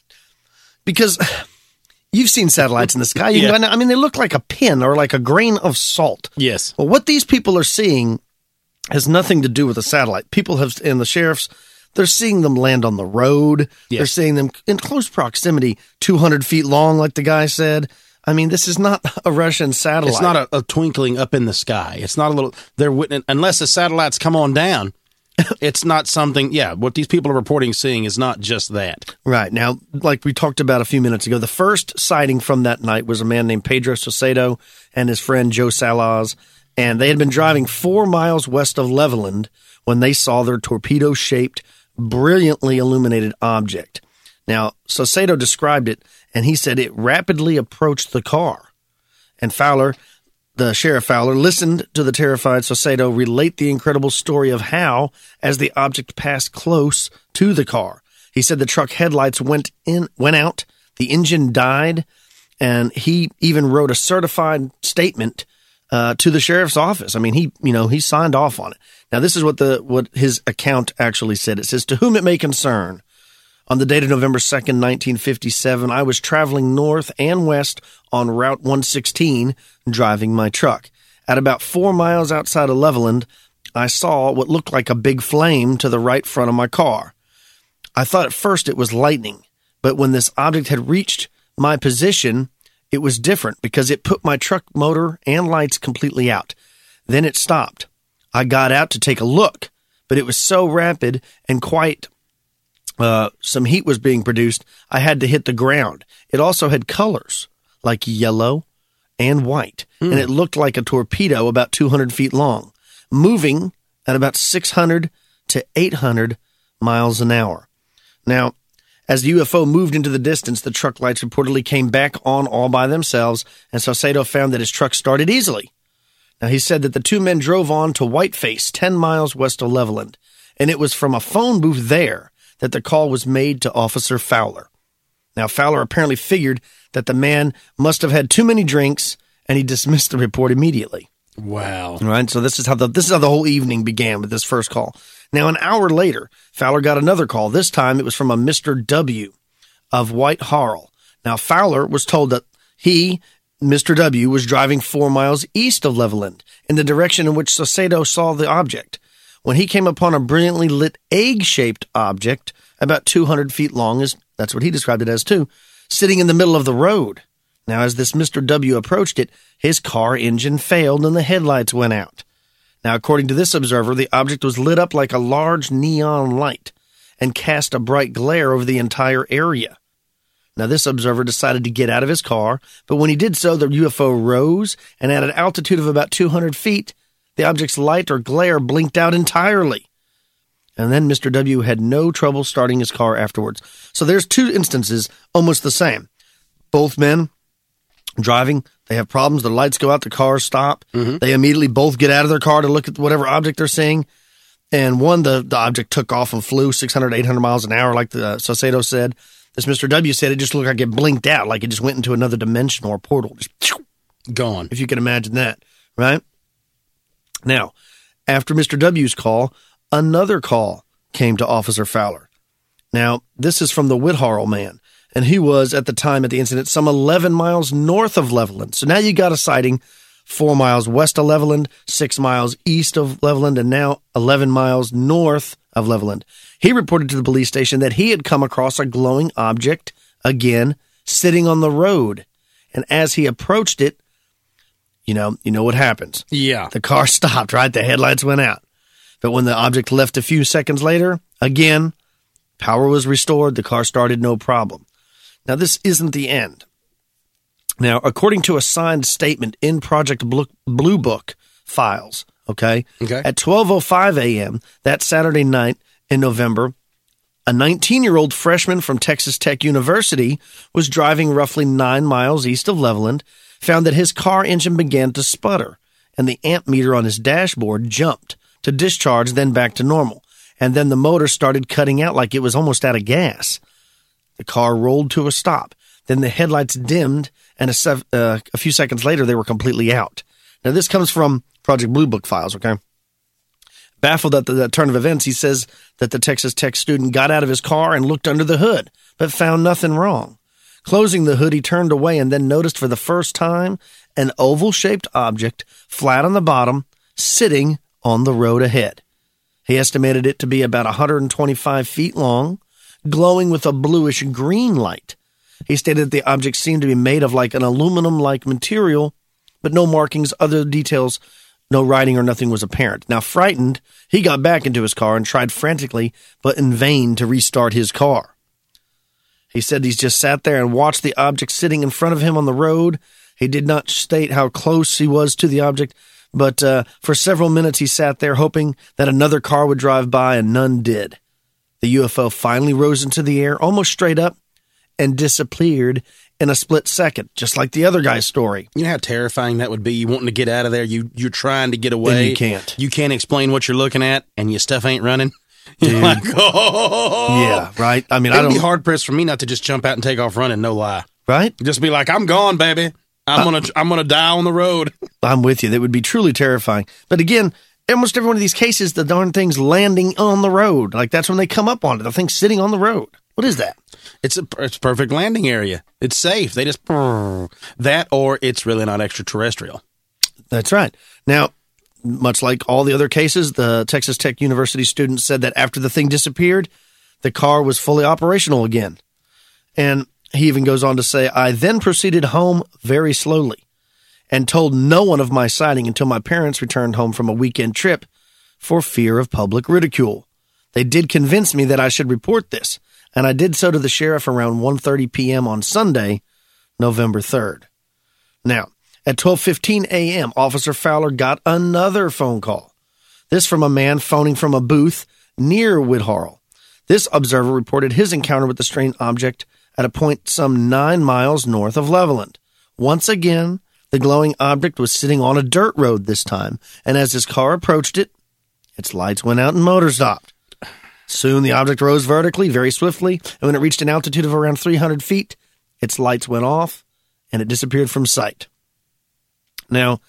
because you've seen satellites in the sky. I mean, they look like a pin or like a grain of salt. Yes. Well, what these people are seeing has nothing to do with a satellite. People have, and the sheriffs, they're seeing them land on the road. Yes. They're seeing them in close proximity, 200 feet long, like the guy said. I mean, this is not a Russian satellite. It's not a twinkling up in the sky. It's not a little, unless the satellites come on down, it's not something, what these people are reporting seeing is not just that. Right. Now, like we talked about a few minutes ago, the first sighting from that night was a man named Pedro Saucedo and his friend Joe Salaz, and they had been driving 4 miles west of Levelland when they saw their torpedo-shaped, brilliantly illuminated object. Now, Saucedo described it, and he said it rapidly approached the car. And Fowler, the Sheriff Fowler, listened to the terrified Saucedo relate the incredible story of how, as the object passed close to the car, he said the truck headlights went out, the engine died, and he even wrote a certified statement to the sheriff's office. I mean, he signed off on it. Now, this is what his account actually said. It says, "To whom it may concern, on the date of November 2nd, 1957, I was traveling north and west on Route 116, driving my truck. At about 4 miles outside of Levelland, I saw what looked like a big flame to the right front of my car. I thought at first it was lightning, but when this object had reached my position, it was different because it put my truck motor and lights completely out. Then it stopped. I got out to take a look, but it was so rapid and quite some heat was being produced, I had to hit the ground. It also had colors, like yellow and white, and it looked like a torpedo about 200 feet long, moving at about 600 to 800 miles an hour. Now, as the UFO moved into the distance, the truck lights reportedly came back on all by themselves, and Saucedo found that his truck started easily. Now, he said that the two men drove on to Whiteface, 10 miles west of Levelland, and it was from a phone booth there that the call was made to Officer Fowler. Now, Fowler apparently figured that the man must have had too many drinks, and he dismissed the report immediately. Wow. All right, so this is how the whole evening began with this first call. Now, an hour later, Fowler got another call. This time, it was from a Mr. W. of White Harl. Now, Fowler was told that Mr. W., was driving 4 miles east of Levelland in the direction in which Saucedo saw the object, when he came upon a brilliantly lit egg-shaped object about 200 feet long, that's what he described it as too, sitting in the middle of the road. Now, as this Mr. W. approached it, his car engine failed and the headlights went out. Now, according to this observer, the object was lit up like a large neon light and cast a bright glare over the entire area. Now, this observer decided to get out of his car, but when he did so, the UFO rose, and at an altitude of about 200 feet, the object's light or glare blinked out entirely. And then Mr. W. had no trouble starting his car afterwards. So there's two instances, almost the same. Both men driving, they have problems, the lights go out, the cars stop. Mm-hmm. They immediately both get out of their car to look at whatever object they're seeing. And one, the object took off and flew 600, 800 miles an hour, like the Saucedo said. This Mr. W. said it just looked like it blinked out, like it just went into another dimension or portal. Just gone. If you can imagine that, right? Now, after Mr. W.'s call, another call came to Officer Fowler. Now, this is from the Whitharl man, and he was, at the time at the incident, some 11 miles north of Levelland. So now you got a sighting 4 miles west of Levelland, 6 miles east of Levelland, and now 11 miles north of Levelland. He reported to the police station that he had come across a glowing object again, sitting on the road. And as he approached it, you know what happens. Yeah. The car stopped, right? The headlights went out. But when the object left a few seconds later, again, power was restored. The car started no problem. Now, this isn't the end. Now, according to a signed statement in Project Blue Book files, okay, at 12:05 a.m. that Saturday night in November, a 19-year-old freshman from Texas Tech University was driving roughly 9 miles east of Levelland, found that his car engine began to sputter, and the amp meter on his dashboard jumped to discharge, then back to normal. And then the motor started cutting out like it was almost out of gas. The car rolled to a stop. Then the headlights dimmed, and a few seconds later, they were completely out. Now, this comes from Project Blue Book files, okay? Baffled at the turn of events, he says that the Texas Tech student got out of his car and looked under the hood, but found nothing wrong. Closing the hood, he turned away and then noticed for the first time an oval-shaped object flat on the bottom, sitting on the road ahead. He estimated it to be about 125 feet long, glowing with a bluish-green light. He stated that the object seemed to be made of like an aluminum-like material, but no markings, other details, no writing or nothing was apparent. Now, frightened, he got back into his car and tried frantically, but in vain, to restart his car. He said he's just sat there and watched the object sitting in front of him on the road. He did not state how close he was to the object, but for several minutes he sat there hoping that another car would drive by, and none did. The UFO finally rose into the air, almost straight up, and disappeared in a split second, just like the other guy's story. You know how terrifying that would be? You wanting to get out of there, you're trying to get away. And you can't. You can't explain what you're looking at, and your stuff ain't running. Dude. You're like, oh. Yeah, right? I mean, It'd be hard-pressed for me not to just jump out and take off running, no lie. Right? Just be like, I'm gone, baby. I'm gonna die on the road. I'm with you. That would be truly terrifying. But again, almost every one of these cases, the darn thing's landing on the road. Like, that's when they come up on it. The thing's sitting on the road. What is that? It's a perfect landing area. It's safe. They just that, or it's really not extraterrestrial. That's right. Now, much like all the other cases, the Texas Tech University student said that after the thing disappeared, the car was fully operational again. And he even goes on to say, I then proceeded home very slowly and told no one of my sighting until my parents returned home from a weekend trip for fear of public ridicule. They did convince me that I should report this, and I did so to the sheriff around 1:30 p.m. on Sunday, November 3rd. Now, at 12:15 a.m., Officer Fowler got another phone call. This from a man phoning from a booth near Whitharl. This observer reported his encounter with the strange object at a point some 9 miles north of Levelland. Once again, the glowing object was sitting on a dirt road this time, and as his car approached it, its lights went out and motor stopped. Soon the object rose vertically, very swiftly, and when it reached an altitude of around 300 feet, its lights went off, and it disappeared from sight. Now,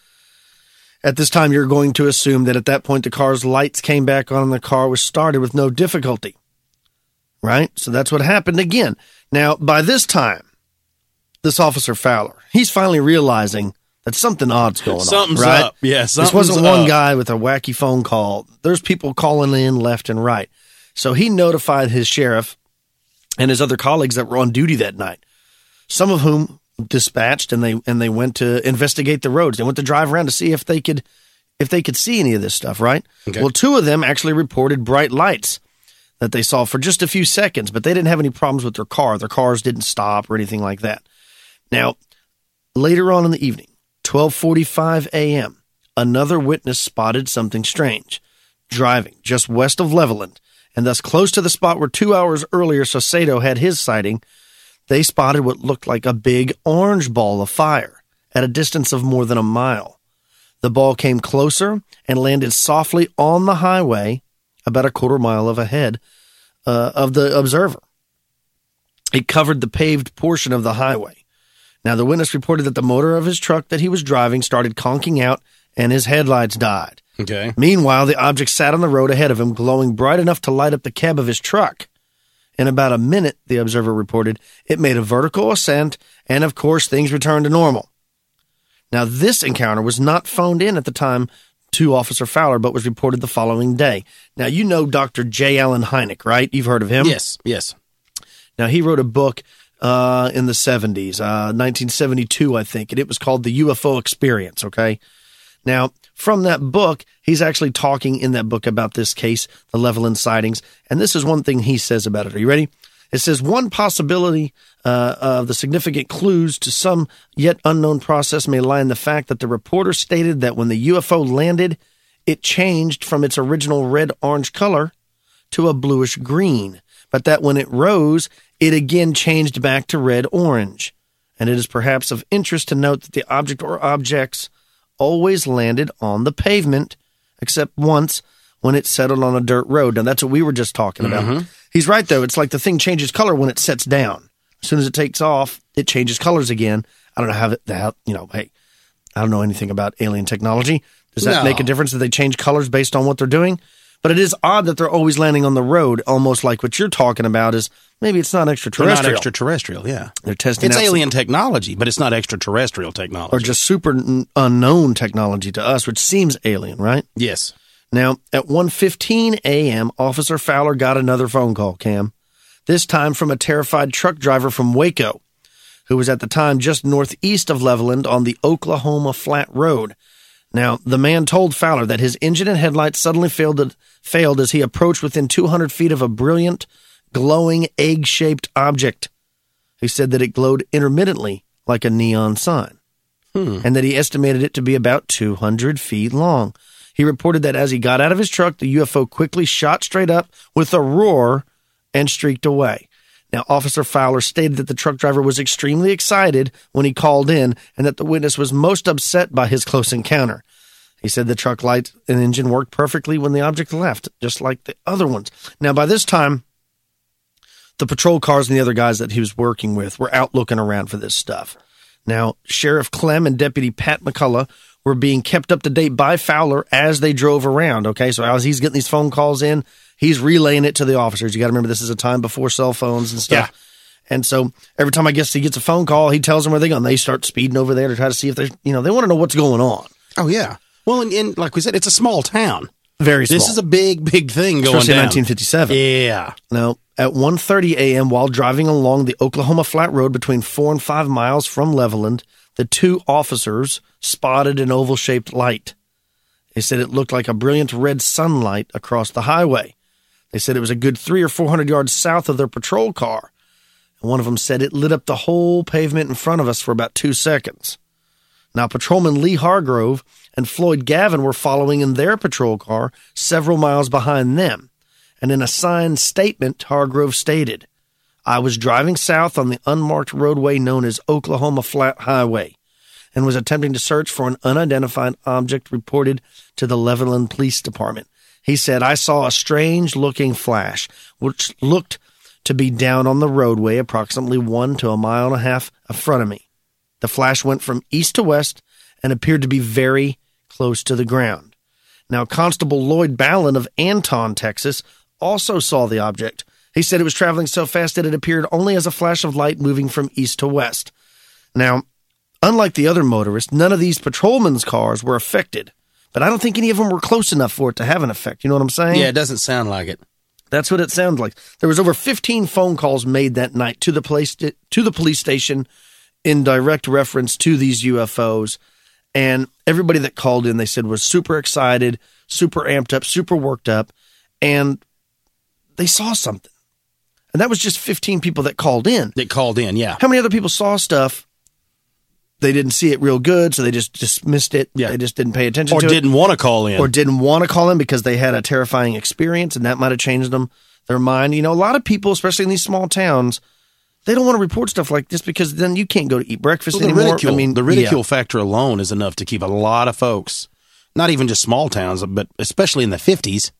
at this time, you're going to assume that at that point the car's lights came back on and the car was started with no difficulty. Right? So that's what happened again. Now, by this time, this Officer Fowler, he's finally realizing that something odd's going Something's on. Right? up. Yeah, this wasn't one guy with a wacky phone call. There's people calling in left and right. So he notified his sheriff and his other colleagues that were on duty that night, some of whom dispatched, and they went to investigate the roads. They went to drive around to see if they could see any of this stuff, right? Okay. Well, 2 of them actually reported bright lights that they saw for just a few seconds, but they didn't have any problems with their car. Their cars didn't stop or anything like that. Now, later on in the evening, 12:45 a.m., another witness spotted something strange, driving just west of Levelland, and thus close to the spot where 2 hours earlier Saucedo had his sighting. They spotted what looked like a big orange ball of fire at a distance of more than a mile. The ball came closer and landed softly on the highway about a quarter mile ahead of the observer. It covered the paved portion of the highway. Now, the witness reported that the motor of his truck that he was driving started conking out and his headlights died. Okay. Meanwhile, the object sat on the road ahead of him, glowing bright enough to light up the cab of his truck. In about a minute, the observer reported, it made a vertical ascent, and of course, things returned to normal. Now, this encounter was not phoned in at the time to Officer Fowler, but was reported the following day. Now, you know Dr. J. Allen Hynek, right? You've heard of him? Yes. Now, he wrote a book in the 70s, 1972, I think, and it was called The UFO Experience, okay? Now, from that book, he's actually talking in that book about this case, the Levelland sightings, and this is one thing he says about it. Are you ready? It says, one possibility of the significant clues to some yet unknown process may lie in the fact that the reporter stated that when the UFO landed, it changed from its original red-orange color to a bluish-green, but that when it rose, it again changed back to red-orange. And it is perhaps of interest to note that the object or objects always landed on the pavement, except once when it settled on a dirt road. Now, that's what we were just talking about. Mm-hmm. He's right, though. It's like the thing changes color when it sets down. As soon as it takes off, it changes colors again. I don't know how that, hey, I don't know anything about alien technology. Does that make a difference that they change colors based on what they're doing? But it is odd that they're always landing on the road, almost like what you're talking about is maybe it's not extraterrestrial. They're not extraterrestrial, yeah. They're testing It's alien technology, but it's not extraterrestrial technology. Or just super unknown technology to us, which seems alien, right? Yes. Now, at 1:15 a.m., Officer Fowler got another phone call, Cam. This time from a terrified truck driver from Waco, who was at the time just northeast of Levelland on the Oklahoma Flat Road. Now, the man told Fowler that his engine and headlights suddenly failed as he approached within 200 feet of a brilliant, glowing, egg-shaped object. He said that it glowed intermittently like a neon sign, and that he estimated it to be about 200 feet long. He reported that as he got out of his truck, the UFO quickly shot straight up with a roar and streaked away. Now, Officer Fowler stated that the truck driver was extremely excited when he called in and that the witness was most upset by his close encounter. He said the truck light and engine worked perfectly when the object left, just like the other ones. Now, by this time, the patrol cars and the other guys that he was working with were out looking around for this stuff. Now, Sheriff Clem and Deputy Pat McCullough were being kept up to date by Fowler as they drove around, okay? So as he's getting these phone calls in, he's relaying it to the officers. You got to remember, this is a time before cell phones and stuff. Yeah. And so every time I guess he gets a phone call, he tells them where they're going. They start speeding over there to try to see if they want to know what's going on. Oh, yeah. Well, and like we said, it's a small town. Very small. This is a big thing going especially down. 1957. Yeah. Now, at 1:30 a.m., while driving along the Oklahoma Flat Road between 4 and 5 miles from Levelland, the two officers spotted an oval-shaped light. They said it looked like a brilliant red sunlight across the highway. They said it was a good 300 or 400 yards south of their patrol car. And one of them said it lit up the whole pavement in front of us for about 2 seconds. Now, Patrolman Lee Hargrove and Floyd Gavin were following in their patrol car several miles behind them. And in a signed statement, Hargrove stated, "I was driving south on the unmarked roadway known as Oklahoma Flat Highway and was attempting to search for an unidentified object reported to the Levelland Police Department. He said, I saw a strange-looking flash, which looked to be down on the roadway approximately 1 to 1.5 miles in front of me. The flash went from east to west and appeared to be very close to the ground." Now, Constable Lloyd Ballin of Anton, Texas, also saw the object. He said it was traveling so fast that it appeared only as a flash of light moving from east to west. Now, unlike the other motorists, none of these patrolmen's cars were affected. But I don't think any of them were close enough for it to have an effect. You know what I'm saying? Yeah, it doesn't sound like it. That's what it sounds like. There was over 15 phone calls made that night to the police station in direct reference to these UFOs. And everybody that called in, they said, was super excited, super amped up, super worked up. And they saw something. And that was just 15 people that called in. Yeah. How many other people saw stuff? They didn't see it real good, so they just dismissed it. Yeah. They just didn't pay attention to it. Or didn't want to call in. Or didn't want to call in because they had a terrifying experience, and that might have changed their mind. You know, a lot of people, especially in these small towns, they don't want to report stuff like this because then you can't go to eat breakfast anymore. The ridicule factor alone is enough to keep a lot of folks, not even just small towns, but especially in the 50s,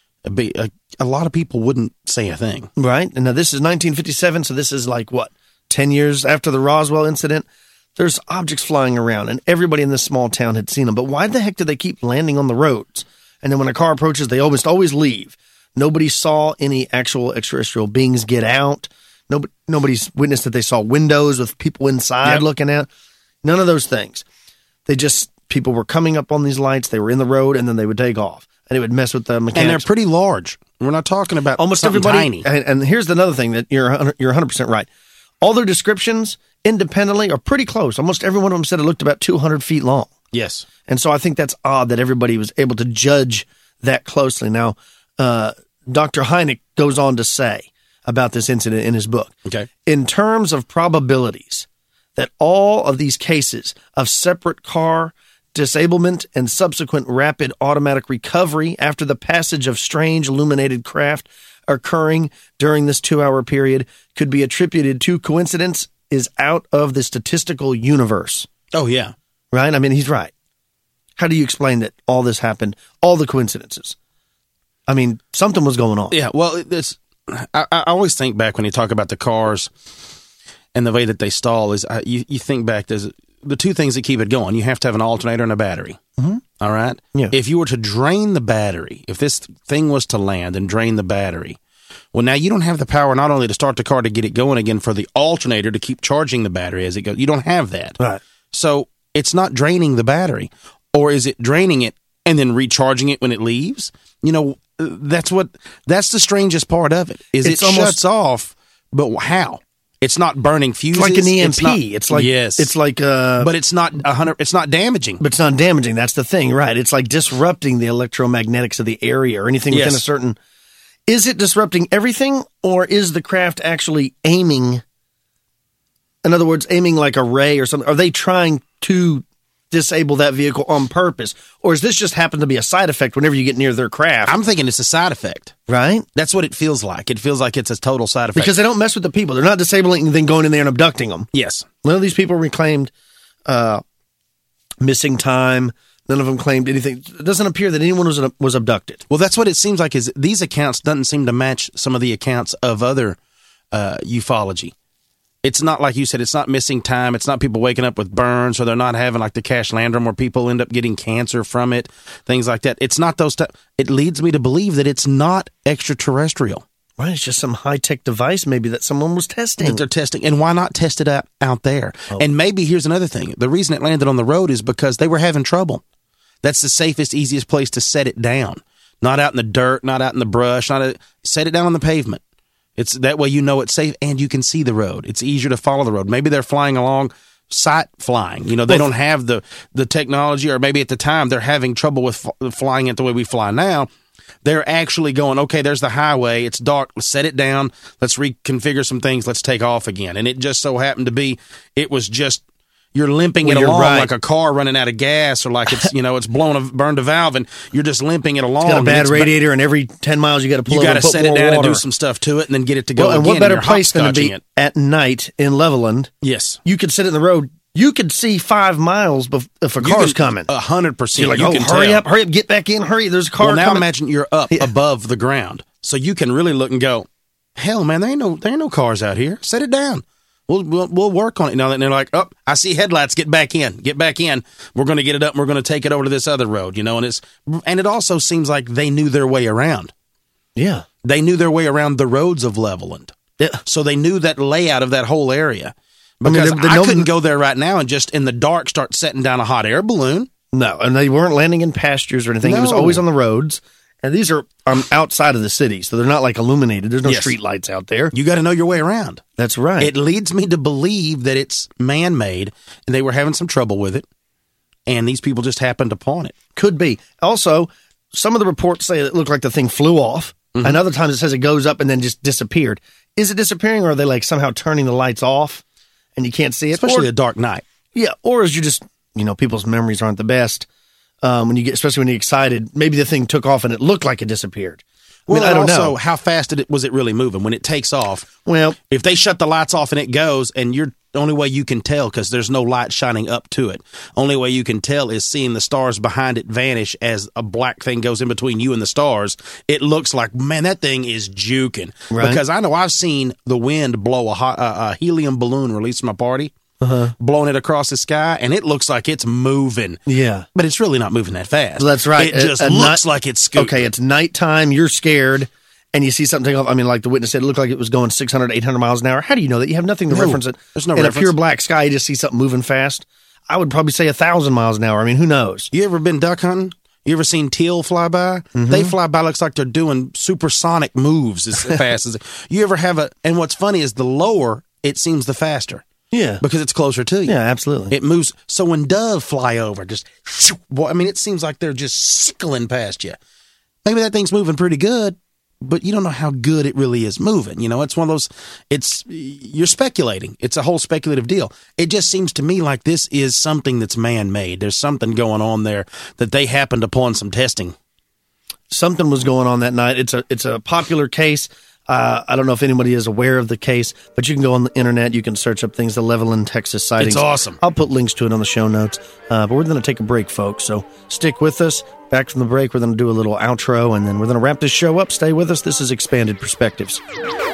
a lot of people wouldn't say a thing. Right. And now this is 1957, so this is like, 10 years after the Roswell incident? There's objects flying around, and everybody in this small town had seen them. But why the heck did they keep landing on the roads? And then when a car approaches, they almost always leave. Nobody saw any actual extraterrestrial beings get out. Nobody's witnessed that they saw windows with people inside looking out. None of those things. People were coming up on these lights, they were in the road, and then they would take off. And it would mess with the mechanics. And they're pretty large. We're not talking about almost something everybody. Tiny. And here's another thing that you're 100% right. all their descriptions independently are pretty close. Almost every one of them said it looked about 200 feet long. Yes. And so I think that's odd that everybody was able to judge that closely. Now, Dr. Hynek goes on to say about this incident in his book. Okay. In terms of probabilities, that all of these cases of separate car disablement and subsequent rapid automatic recovery after the passage of strange illuminated craft occurring during this 2-hour period could be attributed to coincidence is out of the statistical universe. Oh, yeah. Right? I mean, he's right. How do you explain that all this happened, all the coincidences? I mean, something was going on. Yeah, well, I always think back when you talk about the cars and the way that they stall is you think back, there's the two things that keep it going. You have to have an alternator and a battery. Mm-hmm. All right? Yeah. If you were to drain the battery, if this thing was to land and drain the battery, well, now you don't have the power not only to start the car to get it going again for the alternator to keep charging the battery as it goes. You don't have that. Right. So it's not draining the battery. Or is it draining it and then recharging it when it leaves? You know, that's the strangest part of it, is it shuts off, but how? It's not burning fuses. It's like an EMP. It's like yes. It's like but it's not 100. It's not damaging. But it's not damaging. That's the thing, right? It's like disrupting the electromagnetics of the area or anything within a certain. Is it disrupting everything, or is the craft actually aiming? In other words, aiming like a ray or something. Are they trying to disable that vehicle on purpose, or does this just happen to be a side effect whenever you get near their craft? I'm thinking it's a side effect. Right? That's what it feels like. It feels like it's a total side effect. Because they don't mess with the people. They're not disabling and then going in there and abducting them. Yes. None of these people reclaimed missing time. None of them claimed anything. It doesn't appear that anyone was abducted. Well, that's what it seems like. Is these accounts doesn't seem to match some of the accounts of other ufology. It's not like you said, it's not missing time. It's not people waking up with burns, or they're not having like the Cash Landrum where people end up getting cancer from it, things like that. It's not those It leads me to believe that it's not extraterrestrial. Right, it's just some high-tech device maybe that someone was testing. That they're testing. And why not test it out there? Oh. And maybe here's another thing. The reason it landed on the road is because they were having trouble. That's the safest, easiest place to set it down. Not out in the dirt, not out in the brush. Set it down on the pavement. It's that way you know it's safe and you can see the road. It's easier to follow the road. Maybe they're flying along, sight flying. You know, they don't have the technology, or maybe at the time they're having trouble with flying it the way we fly now. They're actually going, okay, there's the highway. It's dark. Let's set it down. Let's reconfigure some things. Let's take off again. And it just so happened to be, it was just, you're limping it along like a car running out of gas, or like it's, it's burned a valve, and you're just limping it along. It's got a bad radiator, and every 10 miles you got to pull over and put more water. You got to set it down and do some stuff to it, and then get it to go again. And what better place than to be at night in Levelland? Yes. You could sit in the road. You could see 5 miles if a car's coming. 100%. You're like, hurry up, get back in, hurry. There's a car coming. Well, now imagine you're up above the ground, so you can really look and go, hell, man, there ain't no cars out here. Set it down. We'll work on it. Now, and they're like, oh, I see headlights. Get back in. We're going to get it up, and we're going to take it over to this other road, and it also seems like they knew their way around. Yeah. They knew their way around the roads of Levelland. Yeah. So they knew that layout of that whole area. Because I couldn't go there right now and just in the dark start setting down a hot air balloon. No, and they weren't landing in pastures or anything. No. It was always on the roads. And these are outside of the city, so they're not like illuminated. There's no street lights out there. You got to know your way around. That's right. It leads me to believe that it's man-made, and they were having some trouble with it, and these people just happened upon it. Could be. Also, some of the reports say it looked like the thing flew off, and other times it says it goes up and then just disappeared. Is it disappearing, or are they like somehow turning the lights off, and you can't see it? Especially a dark night. Yeah, or is you just, people's memories aren't the best. Especially when you're excited, maybe the thing took off and it looked like it disappeared. I don't know. How fast was it really moving when it takes off? Well, if they shut the lights off and it goes, and the only way you can tell, because there's no light shining up to it, only way you can tell is seeing the stars behind it vanish as a black thing goes in between you and the stars. It looks like, man, that thing is juking. Right. Because I know I've seen the wind blow a helium balloon released from a party. Blowing it across the sky, and it looks like it's moving. Yeah. But it's really not moving that fast. That's right. It just looks like it's scooting. Okay, it's nighttime, you're scared, and you see something take off. I mean, like the witness said, it looked like it was going 600, 800 miles an hour. How do you know that? You have nothing to reference it. There's no reference. In a pure black sky, you just see something moving fast. I would probably say 1,000 miles an hour. I mean, who knows? You ever been duck hunting? You ever seen teal fly by? They fly by, looks like they're doing supersonic moves as fast as... You ever have and what's funny is the lower it seems the faster. Yeah. Because it's closer to you. Yeah, absolutely. It moves. So when doves fly over, it seems like they're just sickling past you. Maybe that thing's moving pretty good, but you don't know how good it really is moving. It's one of those, you're speculating. It's a whole speculative deal. It just seems to me like this is something that's man-made. There's something going on there that they happened upon some testing. Something was going on that night. It's a popular case. I don't know if anybody is aware of the case, but you can go on the internet. You can search up things, the Levelland, Texas sightings. It's awesome. I'll put links to it on the show notes. But we're going to take a break, folks. So stick with us. Back from the break, we're going to do a little outro, and then we're going to wrap this show up. Stay with us. This is Expanded Perspectives.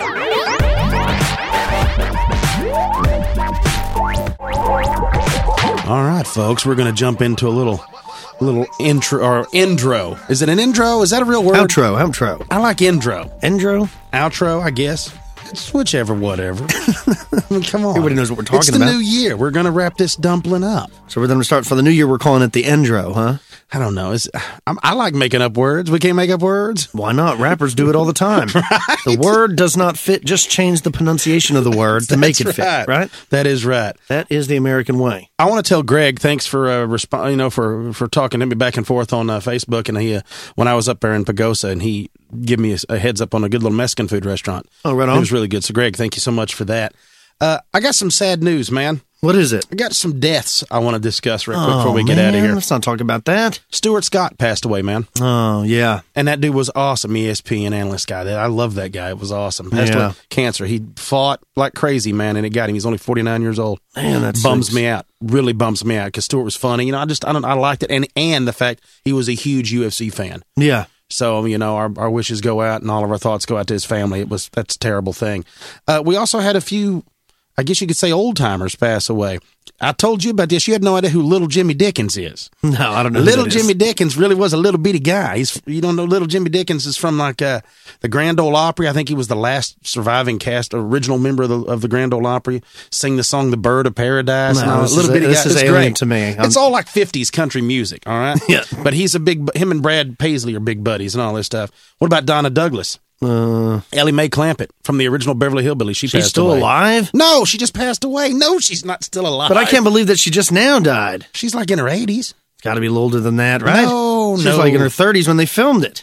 All right, folks, we're going to jump into a little intro or endro. Is it an intro? Is that a real word? Outro. I like endro. Endro? Outro, I guess. It's whichever, whatever. I mean, come on. Everybody knows what we're talking It's about. the new year. We're going to wrap this dumpling up. So we're going to start for the new year. We're calling it the Endro, huh? I don't know. I like making up words. We can't make up words. Why not? Rappers do it all the time. Right? The word does not fit. Just change the pronunciation of the word to make it fit. Right? That is right. That is the American way. I want to tell Greg thanks for for talking to me back and forth on Facebook. And he when I was up there in Pagosa, and he gave me a heads up on a good little Mexican food restaurant. Oh, right on. It was really good. So, Greg, thank you so much for that. I got some sad news, man. What is it? I got some deaths I want to discuss real quick before we get out of here. Let's not talk about that. Stuart Scott passed away, man. Oh, yeah. And that dude was awesome, ESPN analyst guy. I love that guy. It was awesome. Passed away with cancer. He fought like crazy, man, and it got him. He's only 49 years old. Man, that bums me out. Really bums me out because Stuart was funny. I liked it. And the fact he was a huge UFC fan. Yeah. So, our wishes go out and all of our thoughts go out to his family. That's a terrible thing. We also had a few, I guess you could say, old-timers pass away. I told you about this. You had no idea who Little Jimmy Dickens is. No, I don't know. Little Jimmy Dickens really was a little bitty guy. You don't know Little Jimmy Dickens is from like the Grand Ole Opry. I think he was the last surviving original member of the Grand Ole Opry. Sing the song "The Bird of Paradise." No, this is alien to me. It's all like 50s country music. All right. Yeah. But him and Brad Paisley are big buddies and all this stuff. What about Donna Douglas? Ellie Mae Clampett from the original Beverly Hillbillies. She's still alive? No, she just passed away. No, she's not still alive. But I can't believe that she just now died. She's like in her 80s. It's got to be a little older than that, right? No, She's like in her 30s when they filmed it.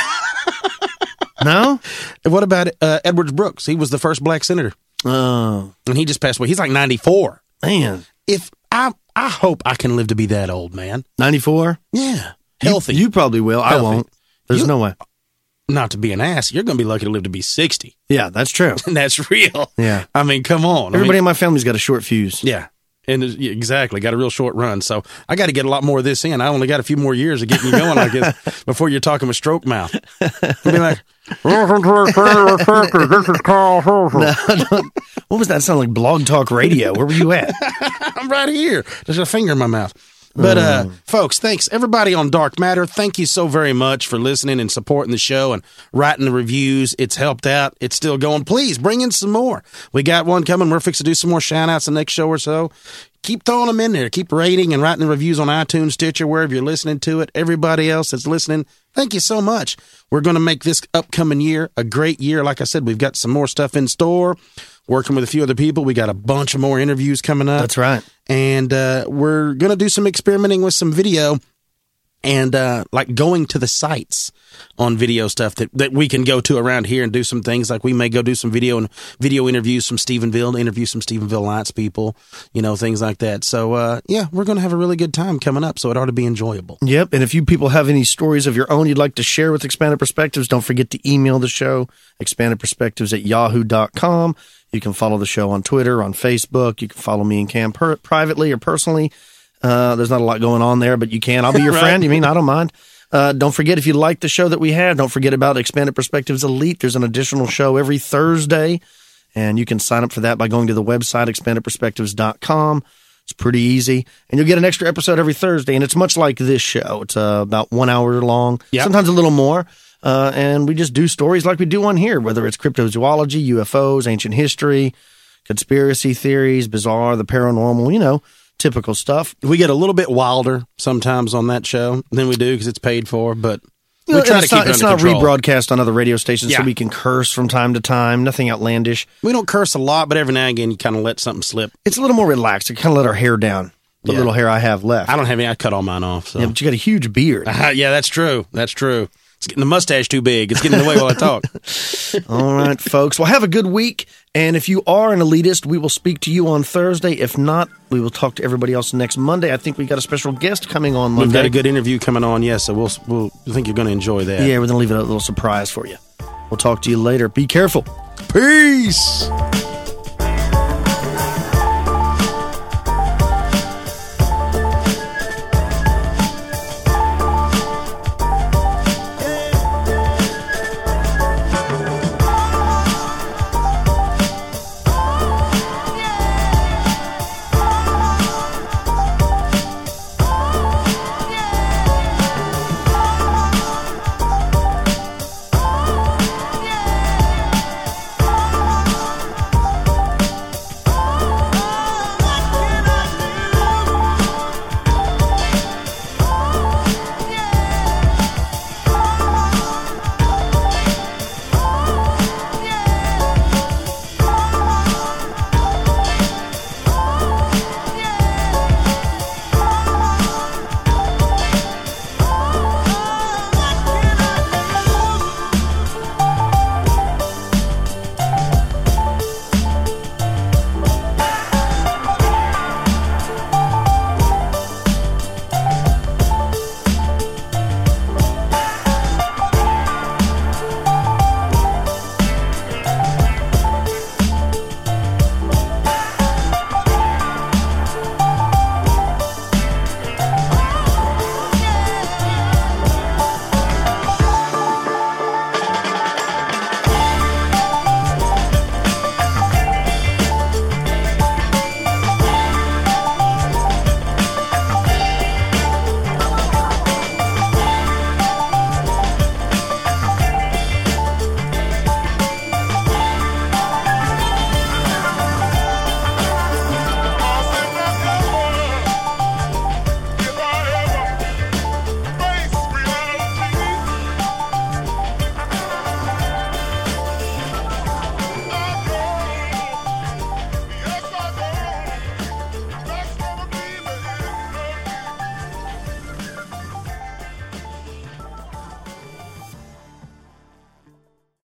No? What about Edwards Brooks? He was the first black senator. Oh. And he just passed away. He's like 94. Man. If I hope I can live to be that old, man. 94? Yeah. Healthy. You probably will. Healthy. I won't. There's no way. Not to be an ass, you're going to be lucky to live to be 60. Yeah, that's true. And that's real. Yeah. I mean, come on. Everybody in my family's got a short fuse. Yeah. And exactly, got a real short run. So I got to get a lot more of this in. I only got a few more years of getting you going like this before you're talking with stroke mouth. You'll be like, listen to this is Carl Herschel. What was that? Sound like Blog Talk Radio. Where were you at? I'm right here. There's a finger in my mouth. But, folks, thanks. Everybody on Dark Matter, thank you so very much for listening and supporting the show and writing the reviews. It's helped out. It's still going. Please, bring in some more. We got one coming. We're fixing to do some more shout-outs the next show or so. Keep throwing them in there. Keep rating and writing the reviews on iTunes, Stitcher, wherever you're listening to it. Everybody else that's listening, thank you so much. We're going to make this upcoming year a great year. Like I said, we've got some more stuff in store. Working with a few other people. We got a bunch of more interviews coming up. That's right. And we're going to do some experimenting with some video and like going to the sites on video stuff that we can go to around here and do some things. Like we may go do some video interviews from Stephenville, interview some Stephenville Lights people, things like that. So, yeah, we're going to have a really good time coming up, so it ought to be enjoyable. Yep, and if you people have any stories of your own you'd like to share with Expanded Perspectives, don't forget to email the show, expandedperspectives@yahoo.com. You can follow the show on Twitter, on Facebook. You can follow me and Cam privately or personally. There's not a lot going on there, but you can. I'll be your Right. friend. You mean I don't mind. Don't forget, if you like the show that we have, don't forget about Expanded Perspectives Elite. There's an additional show every Thursday, and you can sign up for that by going to the website, expandedperspectives.com. It's pretty easy, and you'll get an extra episode every Thursday, and it's much like this show. It's about 1 hour long, sometimes a little more, and we just do stories like we do on here, whether it's cryptozoology, UFOs, ancient history, conspiracy theories, bizarre, the paranormal, typical stuff. We get a little bit wilder sometimes on that show than we do because it's paid for, but We try to keep it It's under not control. rebroadcast on other radio stations, Yeah. so we can curse from time to time. Nothing outlandish. We don't curse a lot, but every now and again you kind of let something slip. It's a little more relaxed. We kind of let our hair down. The Yeah. little hair I have left. I don't have any. I cut all mine off. So. Yeah, but you got a huge beard. Yeah, that's true. That's true. It's getting the mustache too big. It's getting in the way while I talk. All right, folks. Well, have a good week. And if you are an elitist, we will speak to you on Thursday. If not, we will talk to everybody else next Monday. I think we got a special guest coming on Monday. We've got a good interview coming on, yes, so we'll think you're going to enjoy that. Yeah, we're going to leave it a little surprise for you. We'll talk to you later. Be careful. Peace.